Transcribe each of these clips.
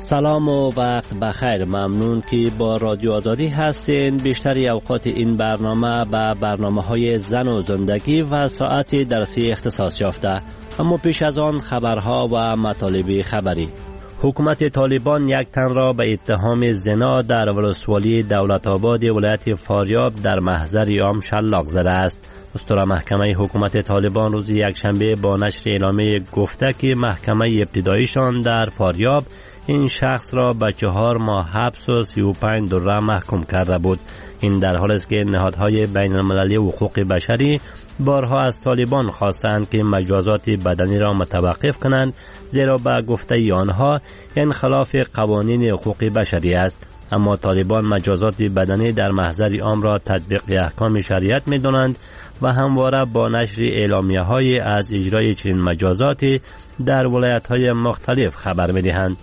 سلام و وقت بخیر. ممنون که با رادیو آزادی هستین. بیشتری اوقات این برنامه به برنامه‌های زن و زندگی و ساعت درسی اختصاص یافته. اما پیش از آن خبرها و مطالب خبری. حکومت طالبان یک تن را به اتهام زنا در ولسوالی دولت آباد ولایت فاریاب در محضر عام شلاق زده است. دستور محکمه حکومت طالبان روز یکشنبه با نشر اعلامیه گفته که محکمه ابتداییشان در فاریاب این شخص را به 4 ماه حبس و 35 دره محکوم کرده بود. این در حالی است که نهادهای بین المللی حقوق بشری بارها از طالبان خواستند که مجازات بدنی را متوقف کنند، زیرا به گفته آنها این خلاف قوانین حقوق بشری است. اما طالبان مجازات بدنی در محضر عام را تطبیق احکام شریعت می دانند و همواره با نشر اعلامیه های از اجرای چنین مجازاتی در ولایت های مختلف خبر می دهند.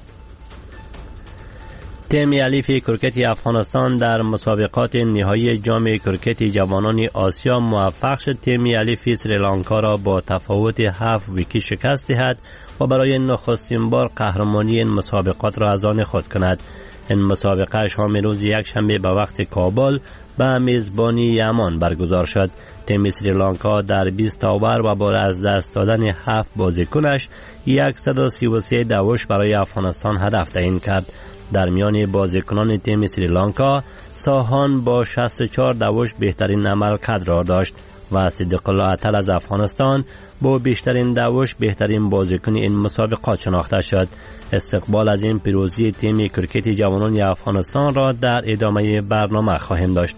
تیم حریف کرکت افغانستان در مسابقات نهایی جام کرکت جوانان آسیا موفق شد تیم حریف سریلانکا را با تفاوت 7 ویکت شکست دهد و برای نخستین بار قهرمانی این مسابقات را از آن خود کند. این مسابقه شام روز یکشنبه به وقت کابل به میزبانی یمن برگزار شد. تیم سریلانکا در 20 اوور و با از دست دادن 7 بازیکنش 133 دوش برای افغانستان هدف تعیین کرد. در میان بازیکنان تیم سریلانکا ساهان با 64 دوش بهترین عملکرد را داشت و صدیق الله اتل از افغانستان با بیشترین دوش بهترین بازیکن این مسابقات شناخته شد. استقبال از این پیروزی تیم کرکت جوانان افغانستان را در ادامه برنامه خواهیم داشت.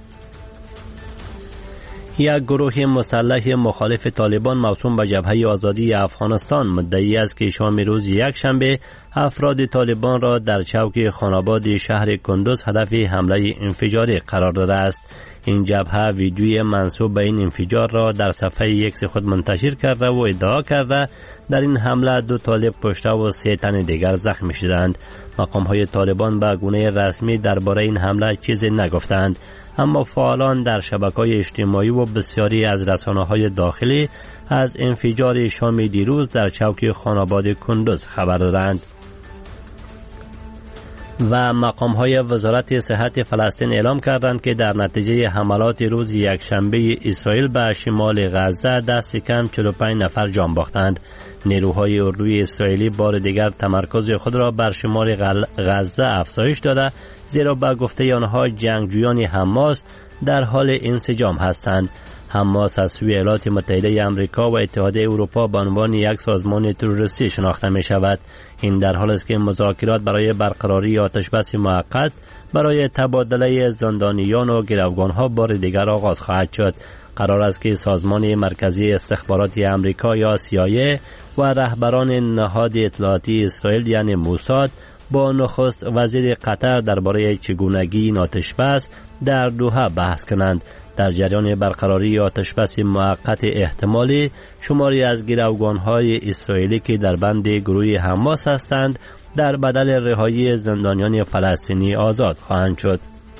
یک گروه مسلح مخالف طالبان موسوم به جبهه آزادی افغانستان مدعی است که شام روز یکشنبه افراد طالبان را در چوک خاناباد شهر کندوز هدف حمله انفجاری قرار داده است. این جبهه ویدیوی منسوب به این انفجار را در صفحه ایکس خود منتشر کرده و ادعا کرده در این حمله 2 طالب کشته و 3 تن دیگر زخمی شدند. مقام‌های طالبان به گونه رسمی درباره این حمله چیزی نگفتند، اما فعالان در شبکه‌های اجتماعی و بسیاری از رسانه‌های داخلی از انفجار شام دیروز در چوک خاناباد کندوز خبر دادند. و مقام‌های وزارت صحت فلسطین اعلام کردند که در نتیجه حملات روز یکشنبه اسرائیل به شمال غزه دست کم 45 نفر جان باختند. نیروهای اردوی اسرائیلی بار دیگر تمرکز خود را بر شمال غزه افزایش داده، زیرا به گفته آنها جنگجویان حماس در حال انسجام هستند. حماس از سوی ایالات متحده آمریکا و اتحادیه اروپا به عنوان یک سازمان تروریستی شناخته می شود. این در حالی است که مذاکرات برای برقراری آتشبس موقت برای تبادله زندانیان و گروگانها بار دیگر آغاز خواهد شد. قرار است که سازمان مرکزی استخباراتی آمریکا یا CIA و رهبران نهاد اطلاعاتی اسرائیل یعنی موساد با نخست وزیر قطر درباره چگونگی این آتشبس در دوحه بحث کنند. در جریان برقراری آتشبس موقت احتمالی شماری از گروگان‌های اسرائیلی که در بند گروه حماس هستند در بدل رهایی زندانیان فلسطینی آزاد خواهند شد.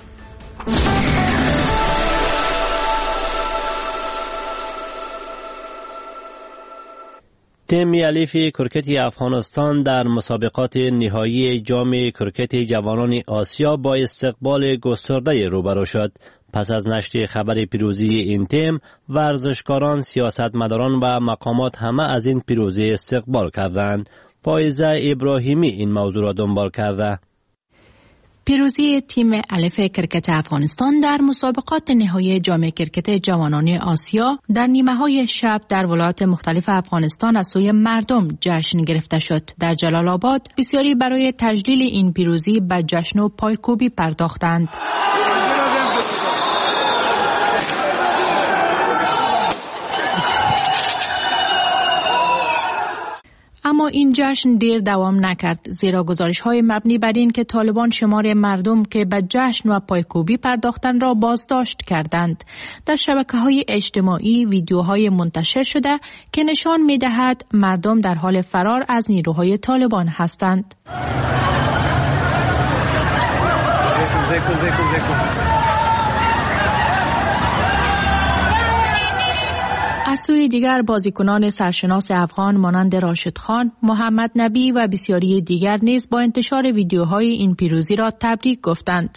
تیم حریف کرکت افغانستان در مسابقات نهایی جام کرکت جوانان آسیا با استقبال گسترده روبرو شد. پس از نشر خبر پیروزی این تیم، ورزشکاران، سیاستمداران و مقامات همه از این پیروزی استقبال کردند. فائزه ابراهیمی این موضوع را دنبال کرده. پیروزی تیم حریف کرکت افغانستان در مسابقات نهایی جام کرکت جوانان آسیا در نیمه‌های شب در ولایات مختلف افغانستان از سوی مردم جشن گرفته شد. در جلال آباد بسیاری برای تجلیل این پیروزی به جشن و پایکوبی پرداختند. اما این جشن دیر دوام نکرد، زیرا گزارش‌های مبنی بر این که طالبان شمار مردم که به جشن و پایکوبی پرداختند را بازداشت کردند. در شبکه‌های اجتماعی ویدیوهای منتشر شده که نشان می‌دهد مردم در حال فرار از نیروهای طالبان هستند. از سوی دیگر بازیکنان سرشناس افغان مانند راشد خان، محمد نبی و بسیاری دیگر نیز با انتشار ویدیوهای این پیروزی را تبریک گفتند.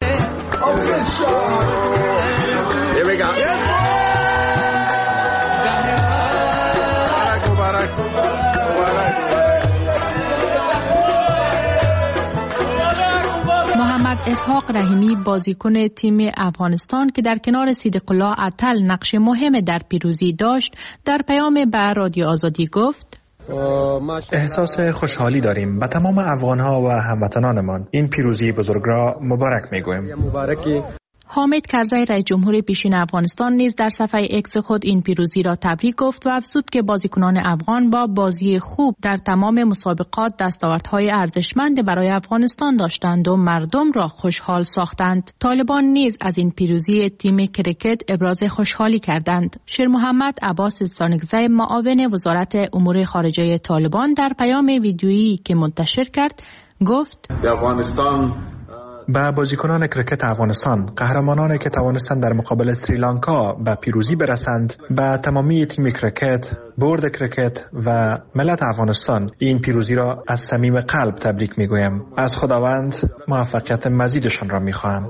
محمد اسحاق رحیمی بازیکن تیم افغانستان که در کنار صدیق الله عطل نقش مهم در پیروزی داشت، در پیام به رادیو آزادی گفت: احساس خوشحالی داریم به تمام افغان‌ها و هموطنانمان. این پیروزی بزرگ را مبارک می‌گوییم. حامد کرزی رئیس جمهور پیشین افغانستان نیز در صفحه اکس خود این پیروزی را تبریک گفت و افزود که بازیکنان افغان با بازی خوب در تمام مسابقات دستاوردهای ارزشمند برای افغانستان داشتند و مردم را خوشحال ساختند. طالبان نیز از این پیروزی تیم کرکت ابراز خوشحالی کردند. شیر محمد عباس سانگزی معاون وزارت امور خارجه طالبان در پیام ویدیویی که منتشر کرد گفت: افغانستان به بازیکنان کرکت افغانستان، قهرمانانی که توانستند در مقابل سریلانکا به پیروزی برسند، به تمامی تیم کرکت، بورد کرکت و ملت افغانستان این پیروزی را از صمیم قلب تبریک میگویم. از خداوند موفقیت مزیدشان را میخواهم.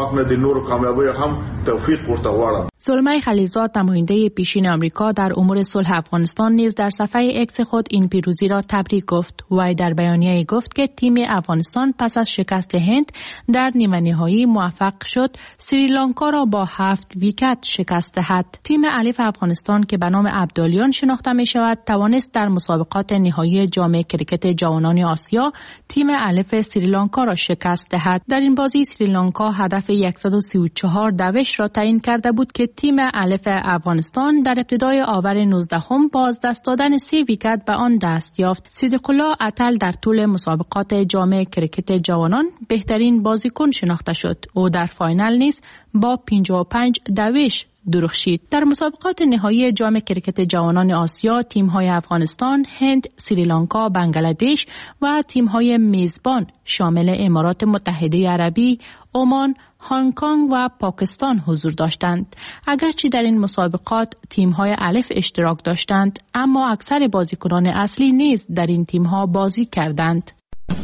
زلمه خلیلزاد نماینده پیشین آمریکا در امور صلح افغانستان نیز در صفحه اکس خود این پیروزی را تبریک گفت. وی در بیانیه گفت که تیم افغانستان پس از شکست هند در نیمه نهایی موفق شد سریلانکا را با 7 ویکت شکست دهد. تیم الف افغانستان که به نام عبدالیان شناخته می شود توانست در مسابقات نهایی جام کرکت جوانان آسیا تیم الف سریلانکا را شکست دهد. در این بازی سریلانکا هدف 134 دوش را تعیین کرده بود که تیم الف افغانستان در ابتدای آور 19 با از دست دادن 3 ویکت به آن دست یافت. صدیق الله عطل در طول مسابقات جام کرکت جوانان بهترین بازیکن شناخته شد. او در فاینال نیز با 55 دوش درخشید. در مسابقات نهایی جام کرکت جوانان آسیا تیم‌های افغانستان، هند، سریلانکا، بنگلادش و تیم‌های میزبان شامل امارات متحده عربی، عمان، هنگ کنگ و پاکستان حضور داشتند. اگرچه در این مسابقات تیم‌های الف اشتراک داشتند، اما اکثر بازیکنان اصلی نیز در این تیم‌ها بازی کردند.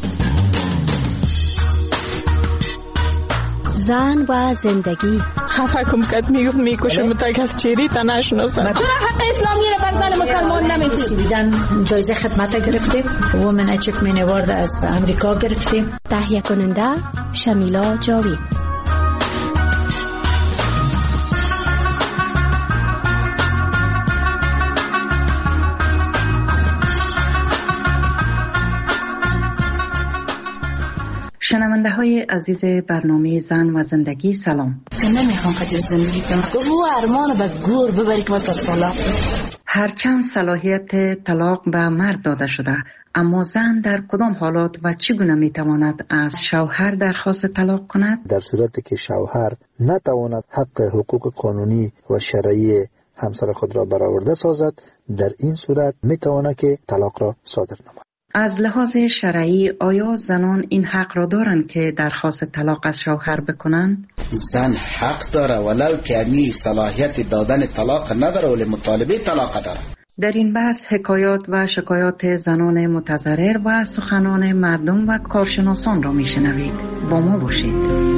زن و زندگی. خفه کم کت میکشم تا کس چیری تا نشناسم. چرا حق اسلامی رو بر زن مسلمان نمیدید؟ جایزه خدمت گرفتیم. وومن اچیومنت اوارد از امریکا گرفتیم. تهیه کننده شمیلا جاوید. شنونده های عزیز برنامه زن و زندگی سلام. نمیخوام خاطر زندگی کنم. گفت او ارمان به گور ببری که تا طلاق. هرچند صلاحیت طلاق به مرد داده شده، اما زن در کدام حالات و چگونه میتواند از شوهر درخواست طلاق کند؟ در صورتی که شوهر نتواند حق حقوق قانونی و شرعی همسر خود را برآورده سازد، در این صورت میتواند که طلاق را صادر نماید. از لحاظ شرعی آیا زنان این حق را دارند که درخواست طلاق از شوهر بکنند؟ زن حق داره ولو که امی صلاحیت دادن طلاق نداره ولی مطالبه طلاق داره. در این بحث حکایات و شکایات زنان متضرر و سخنان مردم و کارشناسان را میشنوید. با ما باشید.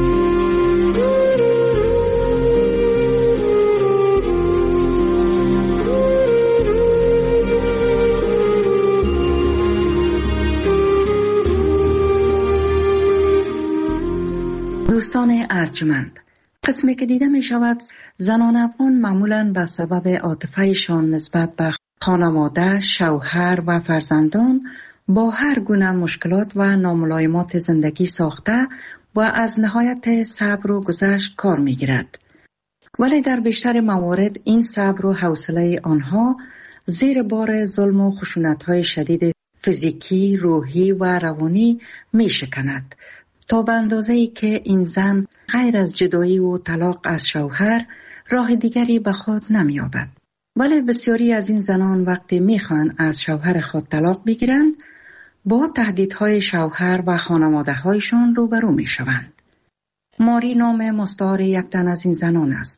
دوستان ارجمند، قسمی که دیده می شود زنان افغان معمولاً به سبب عاطفه‌شان نسبت به خانواده، شوهر و فرزندان با هر گونه مشکلات و ناملایمات زندگی ساخته و از نهایت صبر و گذشت کار می گیرد. ولی در بیشتر موارد این صبر و حوصله آنها زیر بار ظلم و خشونت‌های شدید فیزیکی، روحی و روانی می شکند، تا به اندازه‌ای که این زن غیر از جدایی و طلاق از شوهر راه دیگری به خود نمی‌یابد. ولی بسیاری از این زنان وقتی می‌خواهند از شوهر خود طلاق بگیرند، با تهدیدهای شوهر و خانواده‌هایشان روبرو می‌شوند. ماری نام مستعار یک تن از این زنان است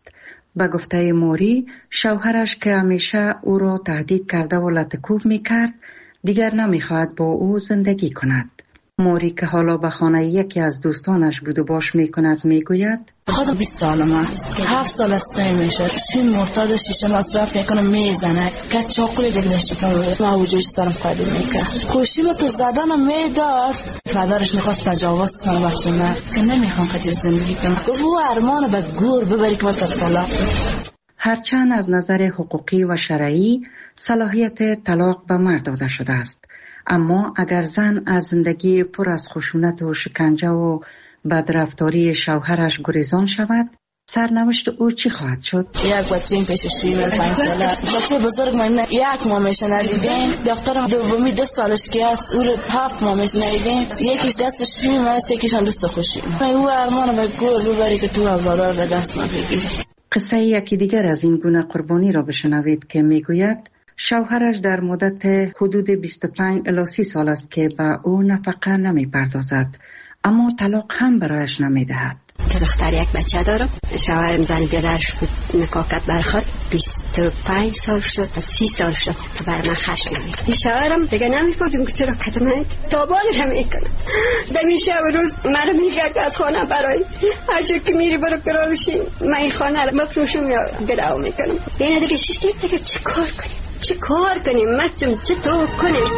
به گفته موری، شوهرش که همیشه او را تهدید کرده و لطکوب می کرد دیگر نمی خواهد با او زندگی کند. موری که حالا به خانه یکی از دوستانش بود و باش می کند می گوید خودم 20 سالم است. 7 سال است میشه. این مرتاد شیشه مصرف میکنه میزنه. که چاقوی دیگه شکم و وجودش سرم قابل میکنه. خوشی تو زدن میداد. پدرش میخواست تجاوز کنه وقتی من که نمیخوام قدر زندگی کنم. گفت او ارمان به گور ببری که وقت طلاق. هرچند از نظر حقوقی و شرعی صلاحیت طلاق به مرد داده شده است، اما اگر زن از زندگی پر از خشونت و شکنجه و بدرفتاری شوهرش گریزان شود، سرنوشت او چی خواهد شد؟ یک بچه این پیش 5 ساله بچه بزرگ من 1 ماه میشه ندیدیم. دخترم دومی 2 سالش که است او رو 7 ماه میشه ندیدیم. یکیش دستش شویم است، یکیش هم دست خوشیم. او ارمان به گور ببری که تو اولادار به دست ما بگیری. قصه یکی دیگر از این گونه قربانی را بشنوید که میگوید شوهرش در مدت حدود 25 الی 30 سال است که به او نفقه نمی پردازد، اما طلاق هم برایش نمی دهد. که دختر یک بچه دارم. شوهرم زن بیادرش بود، نکاح کرد برخورد 25 سال شد تا 30 سال شد که بر من خشم نمید. شوهرم دیگه نمی‌فهمم که چرا کتمه تابانش هم میکنه. دمیشه روز مرا میگه که از خانه برای هر جا که میری برو کراوشی من این خانه رو مفروشم یا گراو میکنم. این دیگه شش دیگه چه کار کنیم مچم چطور کنیم؟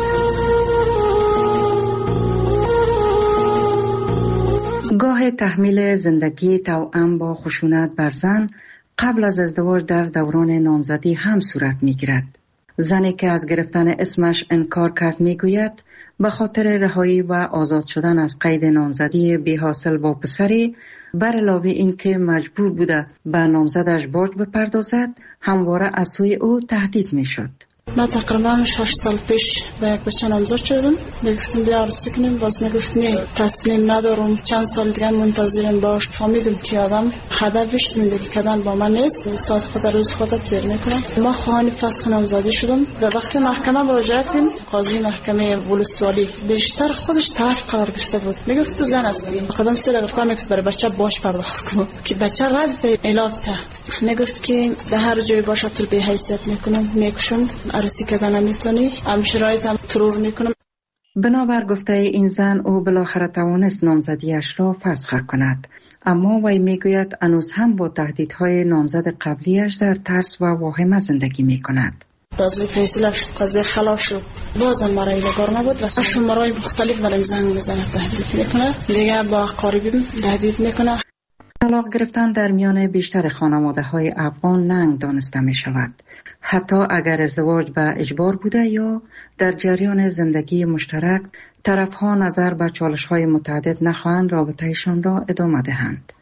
گاه تحمیل زندگی توأم با خشونت بر زن قبل از ازدواج در دوران نامزدی هم صورت می گیرد. زنی که از گرفتن اسمش انکار کرد می گوید به خاطر رهایی و آزاد شدن از قید نامزدی بی حاصل با پسری، بر علاوه این که مجبور بوده به نامزدش باج بپردازد، همواره از سوی او تهدید می شد. من تقریبا 6 سال پیش به یک بچه نامزد شدم. میگفتم بیا عروسی کنیم، باز میگفت نه تصمیم ندارم، چند سال دیگه منتظرم باش. فهمیدم که آدم هدفش زندگی کردن با من نیست، ساعت خود روز خود تیر میکنم. ما خواهان فسخ نامزدی شدم. در وقت محکمه مراجعه کردیم، قاضی محکمه ولسوالی بیشتر خودش طرف قرار گرفته بود. میگفت تو زن هستی، تقریبا 3 دقیقه میگفت برای بچه باش پرداخت کن که بچه رد علاج ته. میگفت که در هر جای باشه تو به حیثیت میکنم، میکشم، عروسی کردن نمیتونی، شرایط هم ترور میکنم. بنابر گفته این زن او بالاخره توانست نامزدیش را فسخ کند، اما وی میگوید هنوز هم با تهدیدهای نامزد قبلیش در ترس و واهمه زندگی میکند. بازی فیصله شد، قضیه خلاص شد، بازم مرای بگار نبود و شمارهای مختلف برای زنگ میزنه، تهدید میکنه، دیگه با قاربیم تهدید میکنه. طلاق گرفتن در میان بیشتر خانواده‌های افغان ننگ دانسته می شود. حتی اگر ازدواج به اجبار بوده یا در جریان زندگی مشترک، طرفها نظر به چالش‌های متعدد نخواهند رابطه‌شان را ادامه دهند.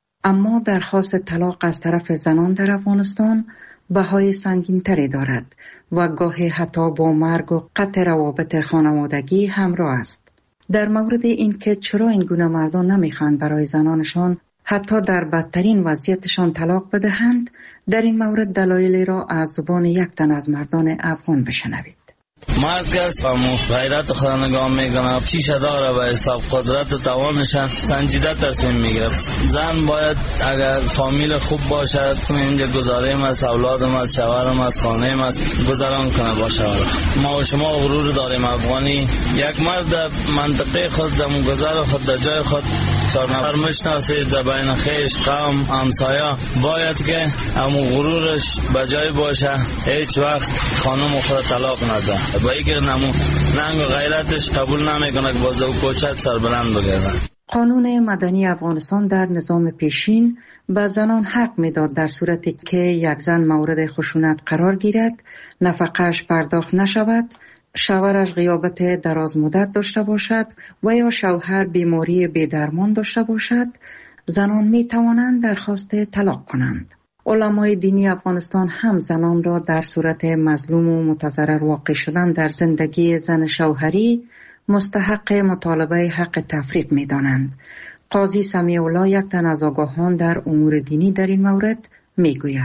اما درخواست طلاق از طرف زنان در افغانستان بهای سنگین‌تری دارد و گاهی حتی با مرگ و قطع روابط خانوادگی همراه است. در مورد اینکه چرا این گونه مردان نمی‌خواهند برای زنانشان حتی در بدترین وضعیتشان طلاق بدهند، در این مورد دلایلی را از زبان یک تن از مردان افغان بشنوید. مرد کس و غیرت خود نگاه میکنه، چیشه داره به حساب قدرت و توانشان سنجیده تصمیم میگیره. زن باید اگر فامیل خوب باشه، تو اینجا گذاریم از اولادم از شوهرم از خانه‌ام از گذران کنه با شوهر. ما و شما غرور داریم افغانی، یک مرد منطقه خود دم گذر خود در جای خود 4 نفر مشناسید در بین خیش قوم همسایه، باید که همون غرورش بجای باشه، هیچ وقت خانم خود طلاق نده. با اینکه ننگ و غیرتش قبول نمیکنه که باز او کوچت سربلند بگیره. قانون مدنی افغانستان در نظام پیشین به زنان حق میداد در صورتی که یک زن مورد خشونت قرار گیرد، نفقه‌اش پرداخت نشود، شوهرش غیابت دراز مدت داشته باشد و یا شوهر بیماری بی‌درمان داشته باشد، زنان می توانند درخواست طلاق کنند. علمای دینی افغانستان هم زنان را در صورت مظلوم و متضرر واقع شدن در زندگی زن شوهری مستحق مطالبه حق تفریق می دانند. قاضی سمیع الله، یک تن از آگاهان در امور دینی، در این مورد می گوید: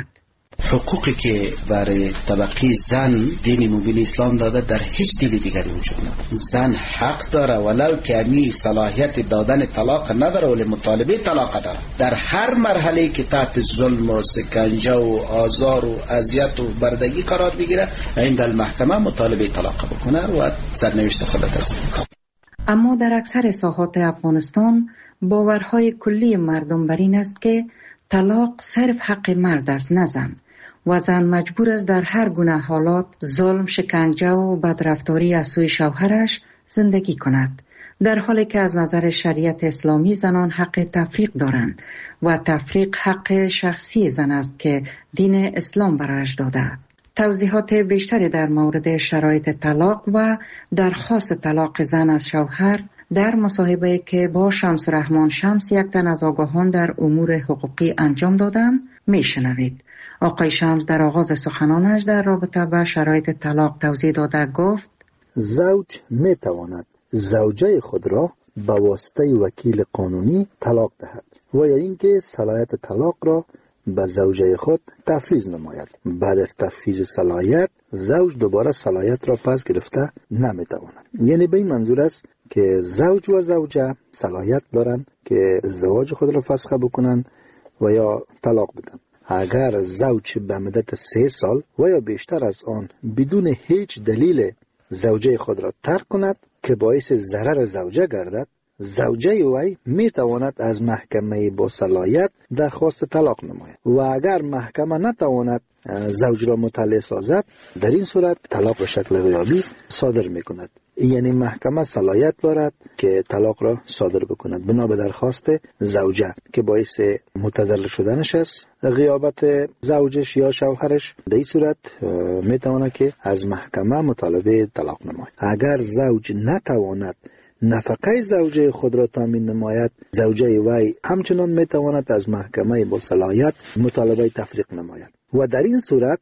حقوقی که برای طبقه زن دین مبین اسلام داده در هیچ دین دیگری وجود نداره. زن حق داره ولو که امی صلاحیت دادن طلاق نداره ولی مطالبه طلاق داره. در هر مرحله که تحت ظلم و سکنجه و آزار و اذیت و بردگی قرار بگیره عند المحکمه مطالبه طلاق بکنه و سرنوشت خودت است. اما در اکثر ساحات افغانستان باورهای کلی مردم بر این است که طلاق صرف حق مرد است نه زن و زن مجبور است در هر گونه حالات ظلم، شکنجه و بدرفتاری از سوی شوهرش زندگی کند، در حالی که از نظر شریعت اسلامی زنان حق تفریق دارند و تفریق حق شخصی زن است که دین اسلام برایش داده. توضیحات بیشتری در مورد شرایط طلاق و درخواست طلاق زن از شوهر در مصاحبه‌ای که با شمس رحمان شمس، یک تن از آگاهان در امور حقوقی انجام دادند میشنوید. آقای شمس در آغاز سخنانش در رابطه با شرایط طلاق توضیح داده گفت: زوج می تواند زوجه خود را به واسطه وکیل قانونی طلاق دهد و یا اینکه صلاحیت طلاق را به زوجه خود تفویض نماید. بعد از تفویض صلاحیت زوج دوباره صلاحیت را پس گرفته نمی تواند. یعنی به این منظور است که زوج و زوجه صلاحیت دارند که ازدواج خود را فسخ بکنند و یا طلاق بدن. اگر زوج به مدت 3 سال و یا بیشتر از آن بدون هیچ دلیل زوجه خود را ترک کند که باعث ضرر زوجه گردد، زوجه وی می تواند از محکمه با صلاحیت درخواست طلاق نماید و اگر محکمه نتواند زوج را مطلع سازد، در این صورت طلاق به شکل غیابی صادر می کند. یعنی محکمه صلاحیت دارد که طلاق را صادر بکند بنا به درخواست زوجه که باعث متضرر شدنش است، غیابت زوجش یا شوهرش. در این صورت می تواند که از محکمه مطالبه طلاق نماید. اگر زوج نتواند نفقه زوجه خود را تامین نماید، زوجه وی همچنان می تواند از محکمه با صلاحیت مطالبه تفریق نماید و در این صورت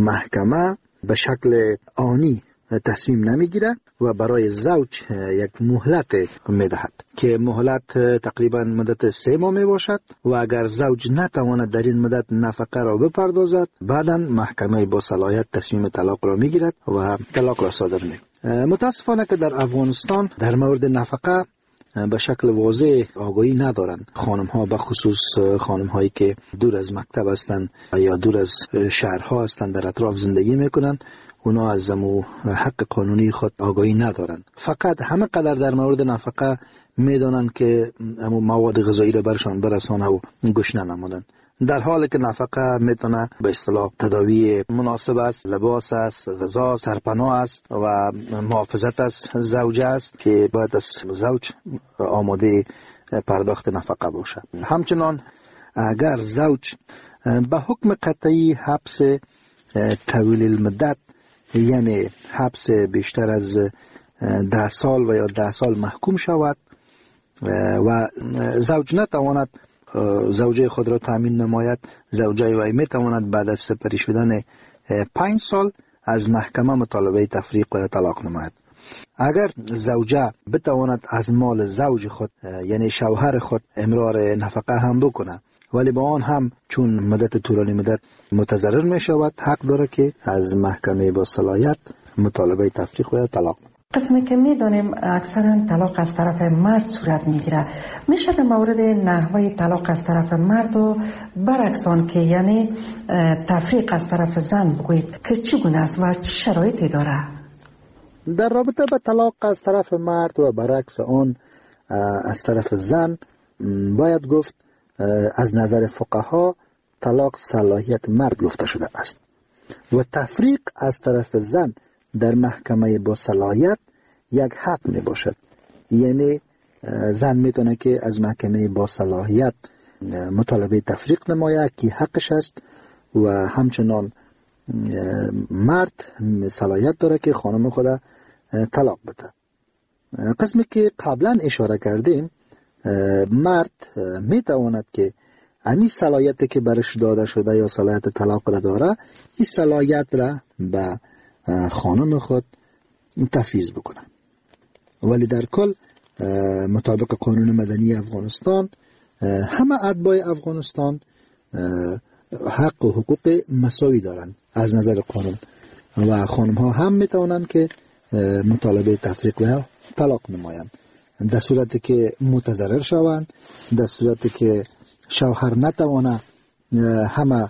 محکمه به شکل آنی تصمیم نمیگیره و برای زوج یک مهلت میدهد که مهلت تقریبا مدت 3 ماه می باشد و اگر زوج نتواند در این مدت نفقه را بپردازد، بعدا محکمه با صلاحیت تصمیم طلاق را میگیرد و طلاق را صادر میکند. متاسفانه که در افغانستان در مورد نفقه به شکل واضح آگاهی ندارند. خانم ها به خصوص خانم هایی که دور از مکتب هستند یا دور از شهرها هستند در اطراف زندگی میکنند، اونا از حق قانونی خود آگاهی ندارند. فقط همه قدر در مورد نفقه میدانند که مواد غذایی را برشان برسانه و گوش ننمودند، در حالی که نفقه میتونه به اصطلاح تداوی مناسب است، لباس است، غذا، سرپناه است و محافظت از زوجه است که باید از زوج آماده پرداخت نفقه باشد. همچنان اگر زوج به حکم قطعی حبس طویل المدت، یعنی حبس بیشتر از 10 سال و یا 10 سال محکوم شود و زوج نتواند زوجه خود را تامین نماید، زوجه وی می تواند بعد از سپری شدن 5 سال از محکمه مطالبه تفریق و طلاق نماید. اگر زوجه بتواند از مال زوج خود یعنی شوهر خود امرار نفقه هم بکنه ولی با آن هم چون مدت طولانی مدت متضرر می شود، حق داره که از محکمه با صلاحیت مطالبه تفریق و طلاق نماید. قسمی که میدانیم اکثرا طلاق از طرف مرد صورت میگیره، میشه در مورد نحوه طلاق از طرف مرد و برعکس آن که یعنی تفریق از طرف زن بگویید که چگونه است و چه شرایطی داره؟ در رابطه با طلاق از طرف مرد و برعکس آن از طرف زن باید گفت از نظر فقها طلاق صلاحیت مرد گفته شده است و تفریق از طرف زن در محکمه با صلاحیت یک حق می باشد. یعنی زن می تونه که از محکمه با صلاحیت مطالبه تفریق نماید که حقش است و همچنان مرد صلاحیت داره که خانم خود طلاق بده. قسمی که قبلا اشاره کردیم، مرد می تواند که امی صلاحیت که برش داده شده یا صلاحیت طلاق را داره، این صلاحیت را به خانم خود تفویض بکنه. ولی در کل مطابق قانون مدنی افغانستان همه اتباع افغانستان حق و حقوق مساوی دارند از نظر قانون و خانم ها هم میتوانند که مطالبه تفریق و طلاق نمایند در صورتی که متضرر شوند، در صورتی که شوهر نتوانه همه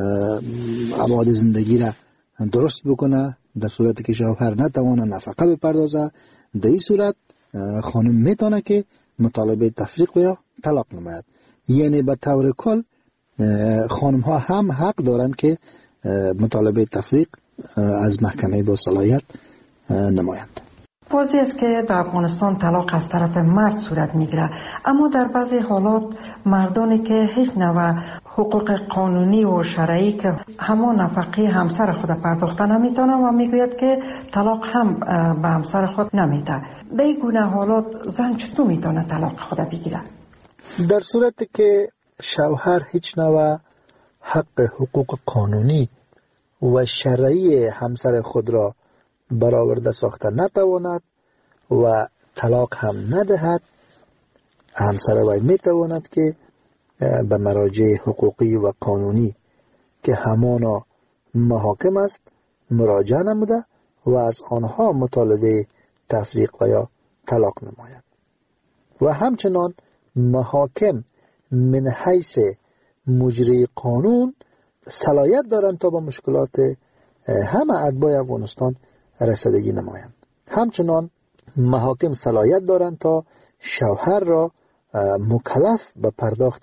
ابعاد زندگی را درست بکنه، در صورتی که شوهر نتوانه نفقه بپردازه، در این صورت خانم میتونه که مطالبه تفریق و یا طلاق نماید. یعنی به طور کل خانم ها هم حق دارند که مطالبه تفریق از محکمه با صلاحیت نمایند. واضح است که در افغانستان طلاق از طرف مرد صورت میگیره، اما در بعضی حالات مردانی که هیچ نوع حقوق قانونی و شرعی که همان نفقه همسر خود پرداخته نمیتونه و میگوید که طلاق هم به همسر خود نمیده. در این گونه حالات زن چطور میتونه طلاق خود بگیره؟ در صورتی که شوهر هیچ نوع حق حقوق قانونی و شرعی همسر خود را برآورده ساخته نتواند و طلاق هم ندهد، همسر وی میتواند که به مراجع حقوقی و قانونی که همانا محاکم است مراجعه نموده و از آنها مطالبه تفریق و یا طلاق نماید. و همچنان محاکم من حیث مجری قانون صلاحیت دارند تا با مشکلات همه اتباع افغانستان رسیدگی نمایند. همچنان محاکم صلاحیت دارند تا شوهر را مکلف به پرداخت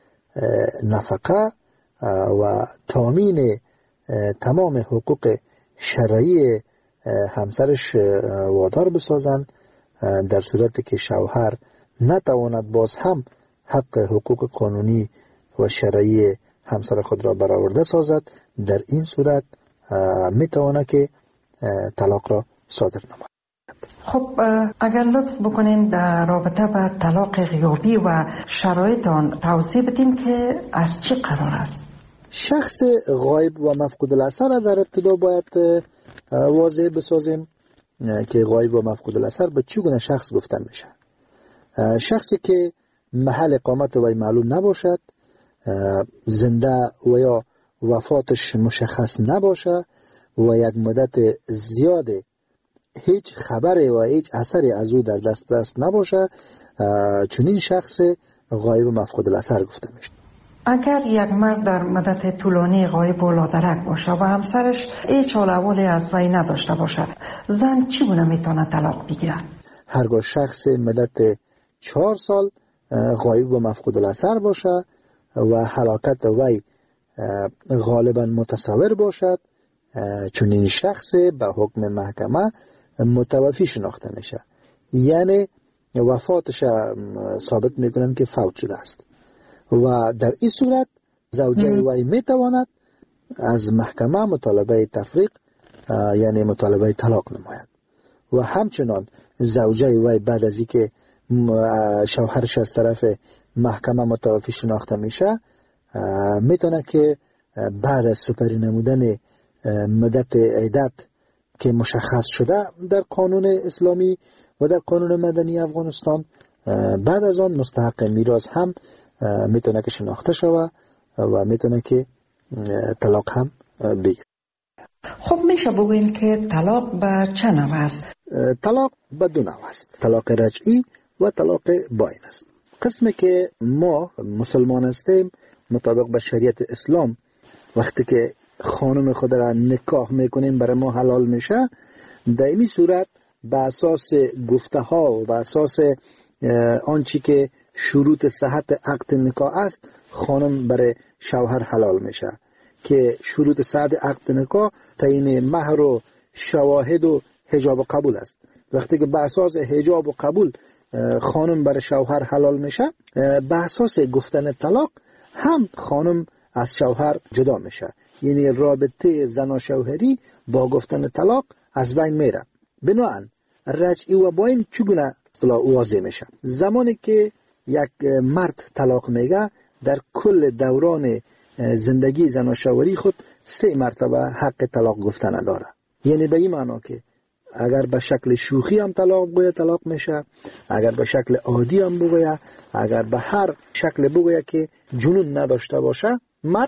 نفقه و تامین تمام حقوق شرعی همسرش وادار بسازند، در صورتی که شوهر نتواند باز هم حق حقوق قانونی و شرعی همسر خود را برآورده سازد. در این صورت میتواند که طلاق را صادر نماید. خب اگر لطف بکنین در رابطه با طلاق غیابی و شرایط آن توضیح بدین که از چی قرار است؟ شخص غایب و مفقود الاثر در ابتدا باید واضح بسازیم که غایب و مفقود الاثر به چگونه شخص گفته میشه. شخصی که محل اقامت وی معلوم نباشد، زنده و یا وفاتش مشخص نباشه و یک مدت زیاد هیچ خبری و هیچ اثری از او در دست نباشه، چنین شخص غایب و مفقود الاثر گفته میشه. اگر یک مرد در مدت طولانی غایب و لادرک باشه و همسرش هیچ حال احوالی از وی نداشته باشه، زن چگونه میتونه طلاق بگیره؟ هرگاه شخص مدت 4 سال غایب و مفقود الاثر باشه و هلاکت وی غالبا متصور باشد، چون این شخص به حکم محکمه متوفی شناخته میشه، یعنی وفاتش ثابت میکنن که فوت شده است و در این صورت زوجه وی میتواند از محکمه مطالبه تفریق یعنی مطالبه طلاق نماید. و همچنان زوجه وی بعد از اینکه شوهرش از طرف محکمه متوفی شناخته میشه میتونه که بعد از سپری نمودن مدت عدت که مشخص شده در قانون اسلامی و در قانون مدنی افغانستان، بعد از آن مستحق میراث هم میتونه که شناخته شوه و میتونه که طلاق هم بگیره. خب میشه بگوین که طلاق به چه نوع است؟ طلاق به 2 نوع است، طلاق رجعی و طلاق باین است. قسمی که ما مسلمان هستیم مطابق به شریعت اسلام وقتی که خانم خود را نکاح میکنیم برای ما حلال میشه، در این صورت به اساس گفته ها و به اساس آنچه که شروط صحت عقد نکاح است خانم برای شوهر حلال میشه که شروط صحت عقد نکاح تعیین مهر و شواهد و حجاب و قبول است. وقتی که به اساس حجاب و قبول خانم برای شوهر حلال میشه، به اساس گفتن طلاق هم خانم از شوهر جدا میشه، یعنی رابطه زن و شوهری با گفتن طلاق از بین میره. بنابراین رجعی و باین چگونه واضح میشه؟ زمانی که یک مرد طلاق میگه در کل دوران زندگی زن و شوهری خود 3 مرتبه حق طلاق گفتن داره. یعنی به این معنا که اگر به شکل شوخی هم طلاق بگویه طلاق میشه، اگر به شکل عادی هم بگویه، اگر به هر شکل بگویه که جنون نداشته باشه مرد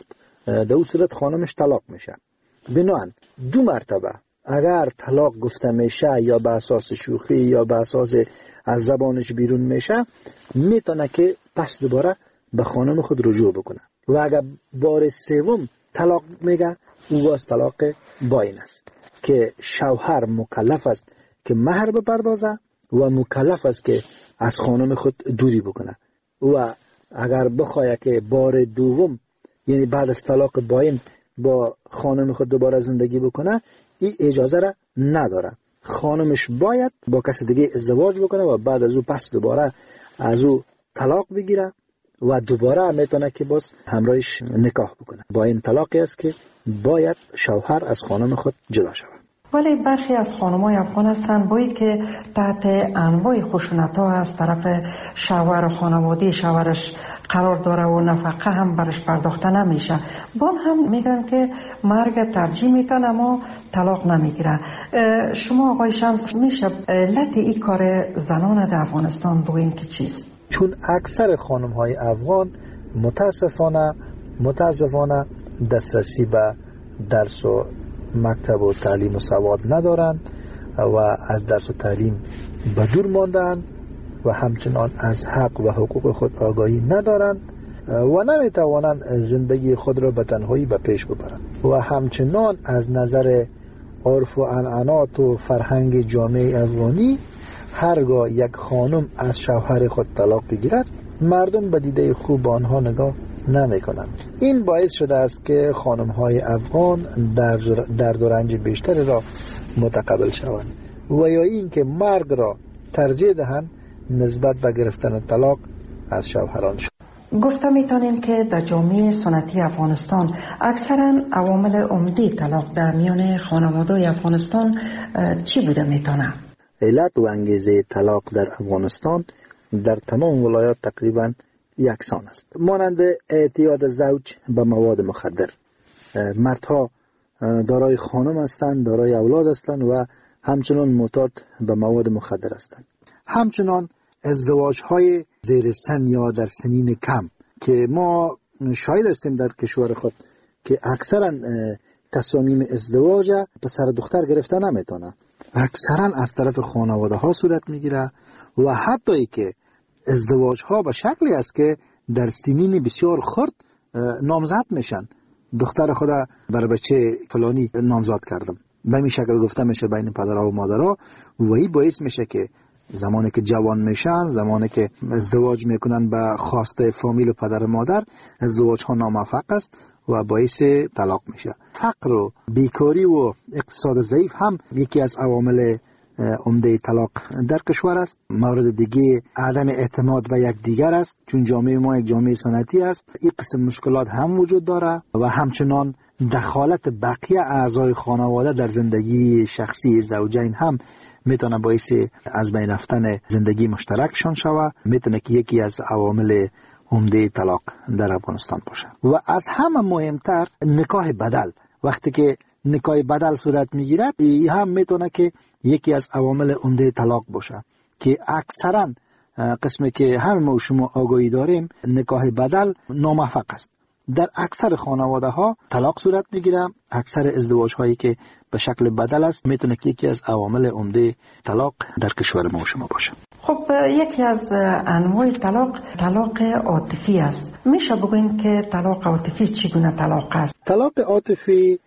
در اون صورت خانمش طلاق میشه. بنابراین 2 مرتبه اگر طلاق گفته میشه یا به اساس شوخی یا به اساس از زبانش بیرون میشه، میتونه که پس دوباره به خانم خود رجوع بکنه و اگر بار سوم طلاق میگه او باز طلاق باین است که شوهر مکلف است که مهر بپردازه و مکلف است که از خانم خود دوری بکنه و اگر بخواه که بار دوم یعنی بعد از طلاق باین با خانم خود دوباره زندگی بکنه، این اجازه را نداره. خانمش باید با کسی دیگه ازدواج بکنه و بعد از او پس دوباره از او طلاق بگیره و دوباره میتونه که باز همراهش نکاح بکنه. با این طلاقی است که باید شوهر از خانم خود جدا شود. ولی برخی از خانم‌های افغان هستند بایی که تحت انواع خشونت‌ها از طرف شوهر و خانواده شوهرش قرار داره و نفقه هم برش پرداخته نمیشه. بان هم میگن که مرگ ترجیح میتن اما طلاق نمیگیره. شما آقای شمس میشه علت این کار زنان در افغانستان بگوین که چیست؟ چون اکثر خانم‌های افغان متاسفانه دسترسی به درس و مکتب و تعلیم و سواد ندارند و از درس و تعلیم به دور ماندند و همچنان از حق و حقوق خود آگاهی ندارند و نمیتوانند زندگی خود را به تنهایی به پیش ببرند و همچنان از نظر عرف و عنعنات و فرهنگ جامعه افغانی هرگاه یک خانم از شوهر خود طلاق بگیرد مردم به دیده خوب آنها نگاه نمی کنند. این باعث شده است که خانم های افغان درد و رنج بیشتری را متقبل شوند و یا این که مرگ را ترجیح دهند نسبت به گرفتن طلاق از شوهرانشان. گفته میتونیم که در جامعه سنتی افغانستان اکثرا عوامل عمده طلاق در میان خانواده افغانستان چی بوده میتونه؟ علت و انگیزه طلاق در افغانستان در تمام ولایات تقریبا یکسان است. مانند اعتیاد زوج به مواد مخدر. مردها دارای خانم هستند، دارای اولاد هستند و همچنان معتاد به مواد مخدر هستند. همچنان ازدواج های زیر سن یا در سنین کم که ما شاهد هستیم در کشور خود که اکثرا تصامیم ازدواج پسر دختر گرفته نمیتونه، اکثرا از طرف خانواده ها صورت میگیره و حتی که ازدواج ها به شکلی است که در سنین بسیار خرد نامزد میشن. دختر خدا بر بچه فلانی نامزد کردم به این شکل گفته میشه بین پدرها و مادرها و این باعث میشه که زمانی که جوان میشن، زمانی که ازدواج میکنن به خواسته فامیل پدر و مادر، ازدواج ها ناموفق است و باعث طلاق میشه. فقر و بیکاری و اقتصاد ضعیف هم یکی از عوامل عمده طلاق در کشور است. مورد دیگه عدم اعتماد به یک دیگر است، چون جامعه ما یک جامعه سنتی است. این قسم مشکلات هم وجود داره و همچنان دخالت بقیه اعضای خانواده در زندگی شخصی زوجین هم میتونه باعث از بین رفتن زندگی مشترکشان شوه. میتونه که یکی از عوامل عمده طلاق در افغانستان باشه. و از همه مهمتر نکاح بدل. وقتی که نکاح بدل صورت میگیرد این هم میتونه که یکی از عوامل عمده طلاق باشه که اکثرا قسمی که همه ما شما آگاهی داریم نکاح بدل ناموفق است. در اکثر خانواده ها طلاق صورت میگیره. اکثر ازدواج هایی که به شکل بدل است میتونه که یکی از عوامل عمده طلاق در کشور ما شما باشه. خب یکی از انواع طلاق عاطفی است. میشه بگوین که طلاق عاطفی چگونه طلاق است؟ طلاق عاطفی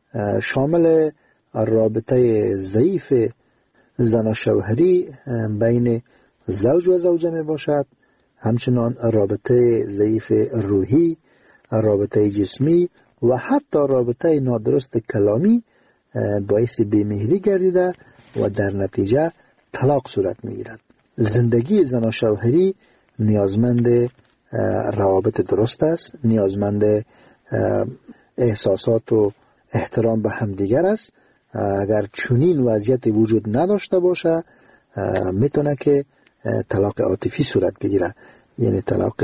شامل رابطه ضعیف زن شوهری بین زوج و زوجه می باشد، همچنان رابطه ضعیف روحی، رابطه جسمی و حتی رابطه نادرست کلامی باعث بیمهری گردیده و در نتیجه طلاق صورت می گیرد. زندگی زن و شوهری نیازمند روابط درست است، نیازمند احساسات و احترام به همدیگر است. اگر چنین وضعیت وجود نداشته باشه میتونه که طلاق عاطفی صورت بگیره، یعنی طلاق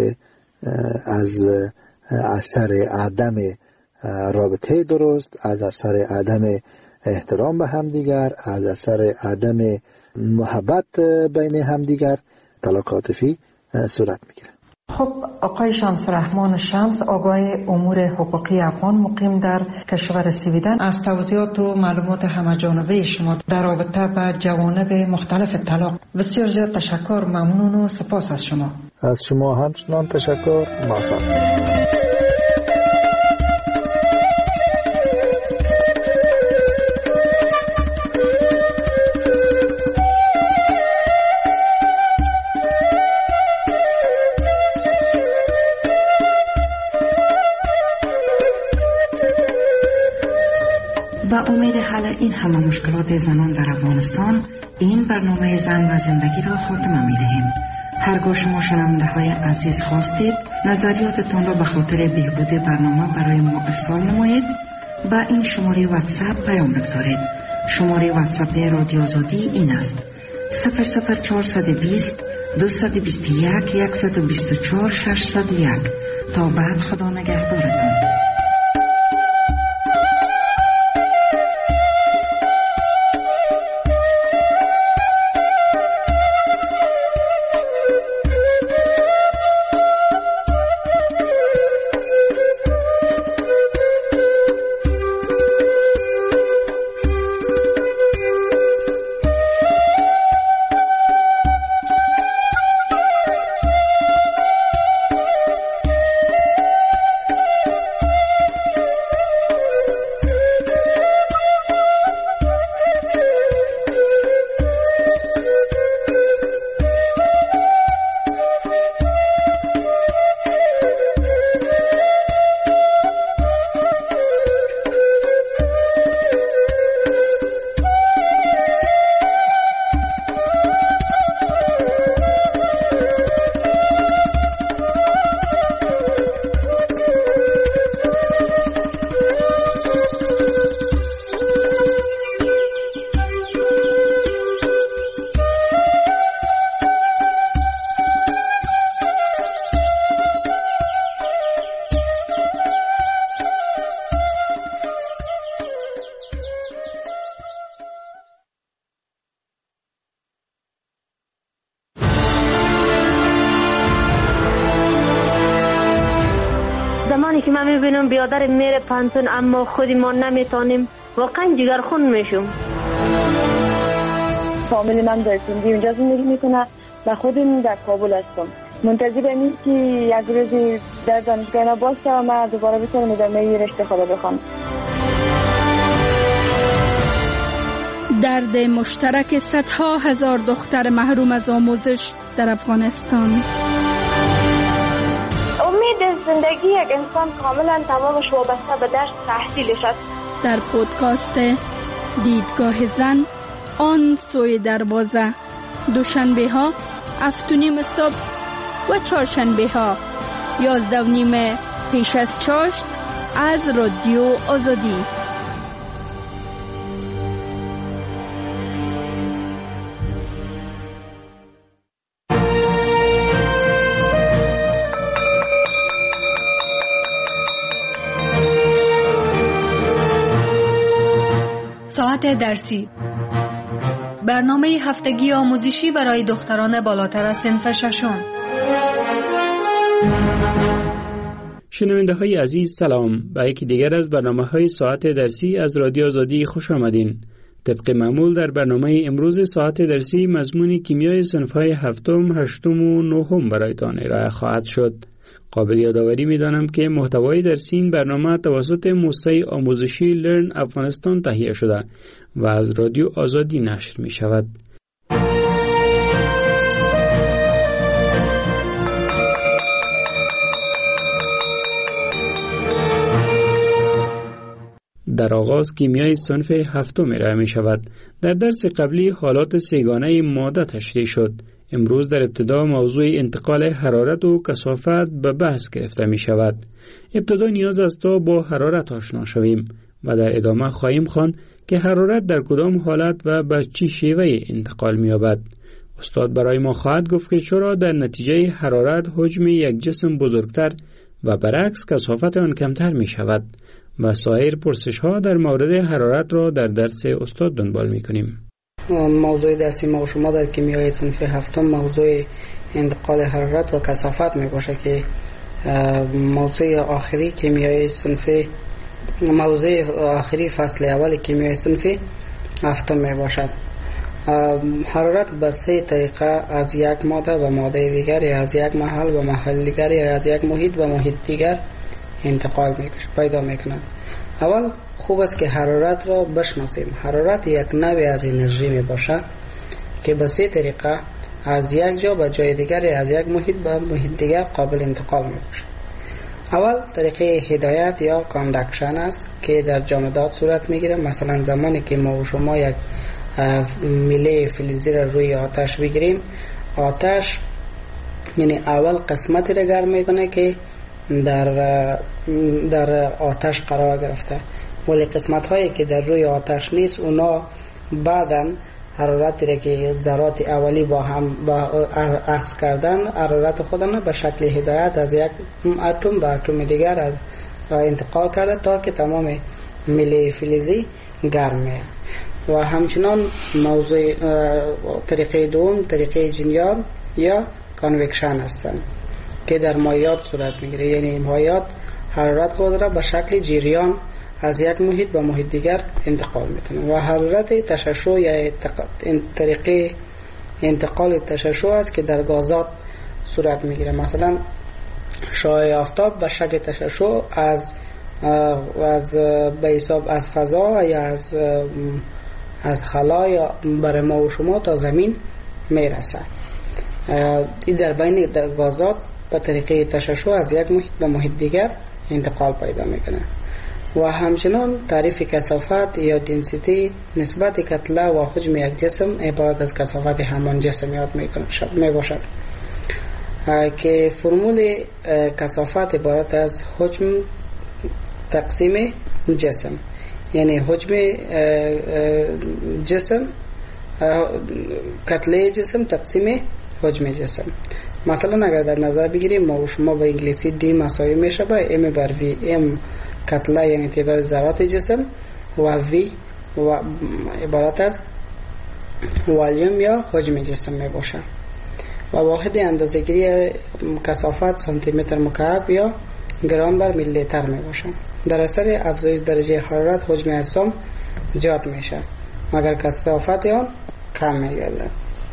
از اثر عدم رابطه درست، از اثر عدم احترام به همدیگر، از اثر عدم محبت بین همدیگر طلاق عاطفی صورت میگیره. خب آقای شمس رحمان شمس، آقای امور حقوقی افغان مقیم در کشور سویدن، از توضیحات و معلومات همه‌جانبه شما در رابطه با جوانب مختلف طلاق بسیار زیاد تشکر، ممنون و سپاس از شما. از شما همچنان تشکر، موفق باشید. با امید حل این همه مشکلات زنان در افغانستان، این برنامه زن و زندگی را خاتمه می دهیم. هرگاه شما شنونده های عزیز خواستید نظریاتتان را به خاطر بهبود برنامه برای ما ارسال نمایید، با این شماره واتساپ پیام بگذارید. شماره واتساپ رادیو آزادی این است: 00420 221 124 601. تا بعد، خدا نگهدارتان. زمانی که من میبینم بیادر میره پانتون اما خودی ما نمیتونیم، واقعا جگرخون میشم. فامیل من در سندی اونجا زندگی میکنه و خودم در کابل هستم. منتظرم این که یک روزی در دانشگاه اینا باشم و دوباره بتونم ادامه رشته خود بخونم. درد مشترک صدها هزار دختر محروم از آموزش در افغانستان. امید زندگی یک انسان کاملا تمامش وابسته به درس تحصیلش است. در پودکاست دیدگاه زن، آن سوی دروازه، دوشنبه ها 7:30 صبح و چهارشنبه ها 11:30 پیش از چاشت از رادیو آزادی. ساعت درسی، برنامه هفتگی آموزشی برای دختران بالاتر از صنف ششم. شنونده های عزیز سلام، به یکی دیگر از برنامه های ساعت درسی از رادیو آزادی خوش آمدین. طبق معمول در برنامه امروز ساعت درسی مضمون کیمیای صنف های هفتم، هشتم و نهم برایتان ارائه خواهد شد. قابل یادآوری می‌دانم که محتوای درسی این برنامه توسط موسسه آموزشی لرن افغانستان تهیه شده و از رادیو آزادی نشر می‌شود. در آغاز کیمیای صنف هفتم ارائه می‌شود. در درس قبلی حالات سه‌گانه ماده تشریح شد. امروز در ابتدا موضوع انتقال حرارت و کثافت به بحث گرفته می شود. ابتدا نیاز است تا با حرارت آشنا شویم و در ادامه خواهیم خواند که حرارت در کدام حالت و به چه شیوه انتقال می یابد. استاد برای ما خواهد گفت که چرا در نتیجه حرارت حجم یک جسم بزرگتر و برعکس کثافت آن کمتر می شود و سایر پرسش ها در مورد حرارت را در درس استاد دنبال می کنیم. موضوع درسی ما و شما در کیمیای صنف هفتم موضوع انتقال حرارت و کثافت می باشه که موضوع آخری کیمیای صنف موضوع آخری فصل اول کیمیای صنف هفتم می باشد. حرارت به 3 طریقه از یک ماده به ماده دیگر یا از یک محل به محل دیگر یا از یک محیط به محیط دیگر انتقال پیدا میکنند. اول خوب است که حرارت را بشناسیم. حرارت یک نوع از انرژی می باشد که به 3 طریقه از یک جا به جای دیگر یا از یک محیط به محیط دیگر قابل انتقال می باشد. اول طریقه هدایت یا کاندکشن است که در جامدات صورت می گیرد. مثلا زمانی که ما و شما یک میله فلزی را روی آتش بگیریم، آتش یعنی اول قسمتی را گرم میکنه که در آتش قرار گرفته، ولی قسمت هایی که در روی آتش نیست اونا بعداً حرارتی را که ذرات اولی با هم اخذ کردن حرارت خودن به شکل هدایت از یک اتم به اتم دیگر انتقال کرده تا که تمام میله فلزی گرم میشه. و همچنان موضوع طریقه دوم طریقه جریان یا کانوکشن هستند که در مایعات صورت میگیره. یعنی مایعات حرارت خود را به شکل جریان از یک محیط به محیط دیگر انتقال میتونه. و حرارت تشعشع یا طریقه انتقال تشعشع است که در گازات صورت میگیره. مثلا شعاع آفتاب به شکل تشعشع از به حساب از فضا یا از خلا یا برای ما و شما تا زمین میرسه. این در بین گازات به طریقه تشعشع از یک محیط به محیط دیگر انتقال پیدا میکنه. و همچنان تعریف کثافت یا دنسیتی نسبت کتله و حجم یک جسم عبارت از کثافت همان جسم یاد می باشد که فرمول کثافت عبارت از حجم تقسیم جسم، یعنی حجم جسم کتله جسم تقسیم حجم جسم. مثلا اگر در نظر بگیریم ما و شما به انگلیسی دی مساوی میشه با ام بر وی. ام کتله یعنی تعداد ذرات جسم و وی و عبارت از والیوم یا حجم جسم می باشه. و واحد اندازه‌گیری کثافت سانتی متر مکعب یا گرم بر میلی لیتر می باشه. در اثر افزایش درجه حرارت حجم اجسام زیاد میشه مگر کثافت آن کم میگرده.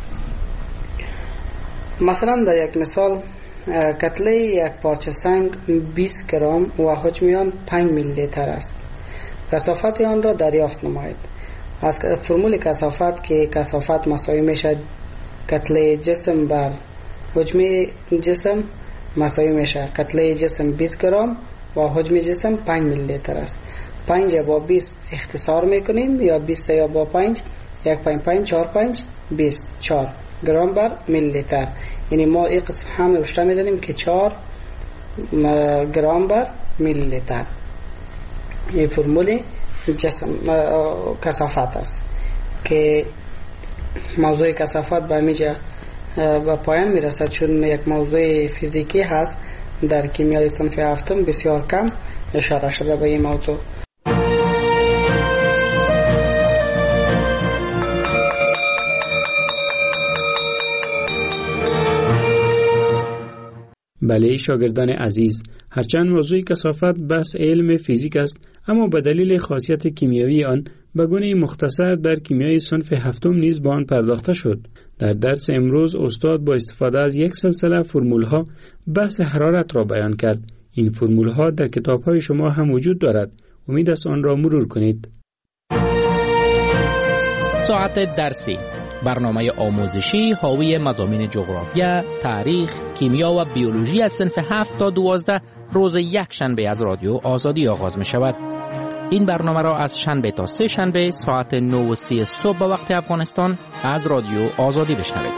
مثلا در یک مثال کتله یک پارچه سنگ 20 گرم و حجم آن 5 میلی لیتر است. کثافت آن را دریافت نمایید. از فرمول کثافت که کثافت مساوی میشه کتله جسم بر حجم جسم مساوی میشه کتله جسم 20 گرم و حجم جسم 5 میلی لیتر است. 5 با 20 اختصار میکنیم یا 20 یا با 5 1 5 5 4 5 24 گرم بر میلی لیتر. یعنی ما این قسم هم نوشته میدونیم که 4 گرم بر میلی لیتر. این فرمول جسم کثافت است که موضوع کثافت به میجا به پایان میرسد چون یک موضوع فیزیکی هست. در کیمیای صنف هفتم بسیار کم اشاره شده به این موضوع. بله شاگردان عزیز، هرچند موضوع کثافت بحث علم فیزیک است، اما به دلیل خاصیت کیمیایی آن به گونه مختصر در کیمیای صنف هفتم نیز به آن پرداخته شد. در درس امروز استاد با استفاده از یک سلسله فرمول‌ها بحث حرارت را بیان کرد. این فرمول‌ها در کتاب‌های شما هم وجود دارد. امید است آن را مرور کنید. ساعت درسی، برنامه آموزشی حاوی مضامین جغرافیا، تاریخ، کیمیا و بیولوژی از صنف 7 تا 12 روز یک شنبه از رادیو آزادی آغاز می شود. این برنامه را از شنبه تا سه شنبه ساعت 9:30 صبح به وقت افغانستان از رادیو آزادی بشنوید.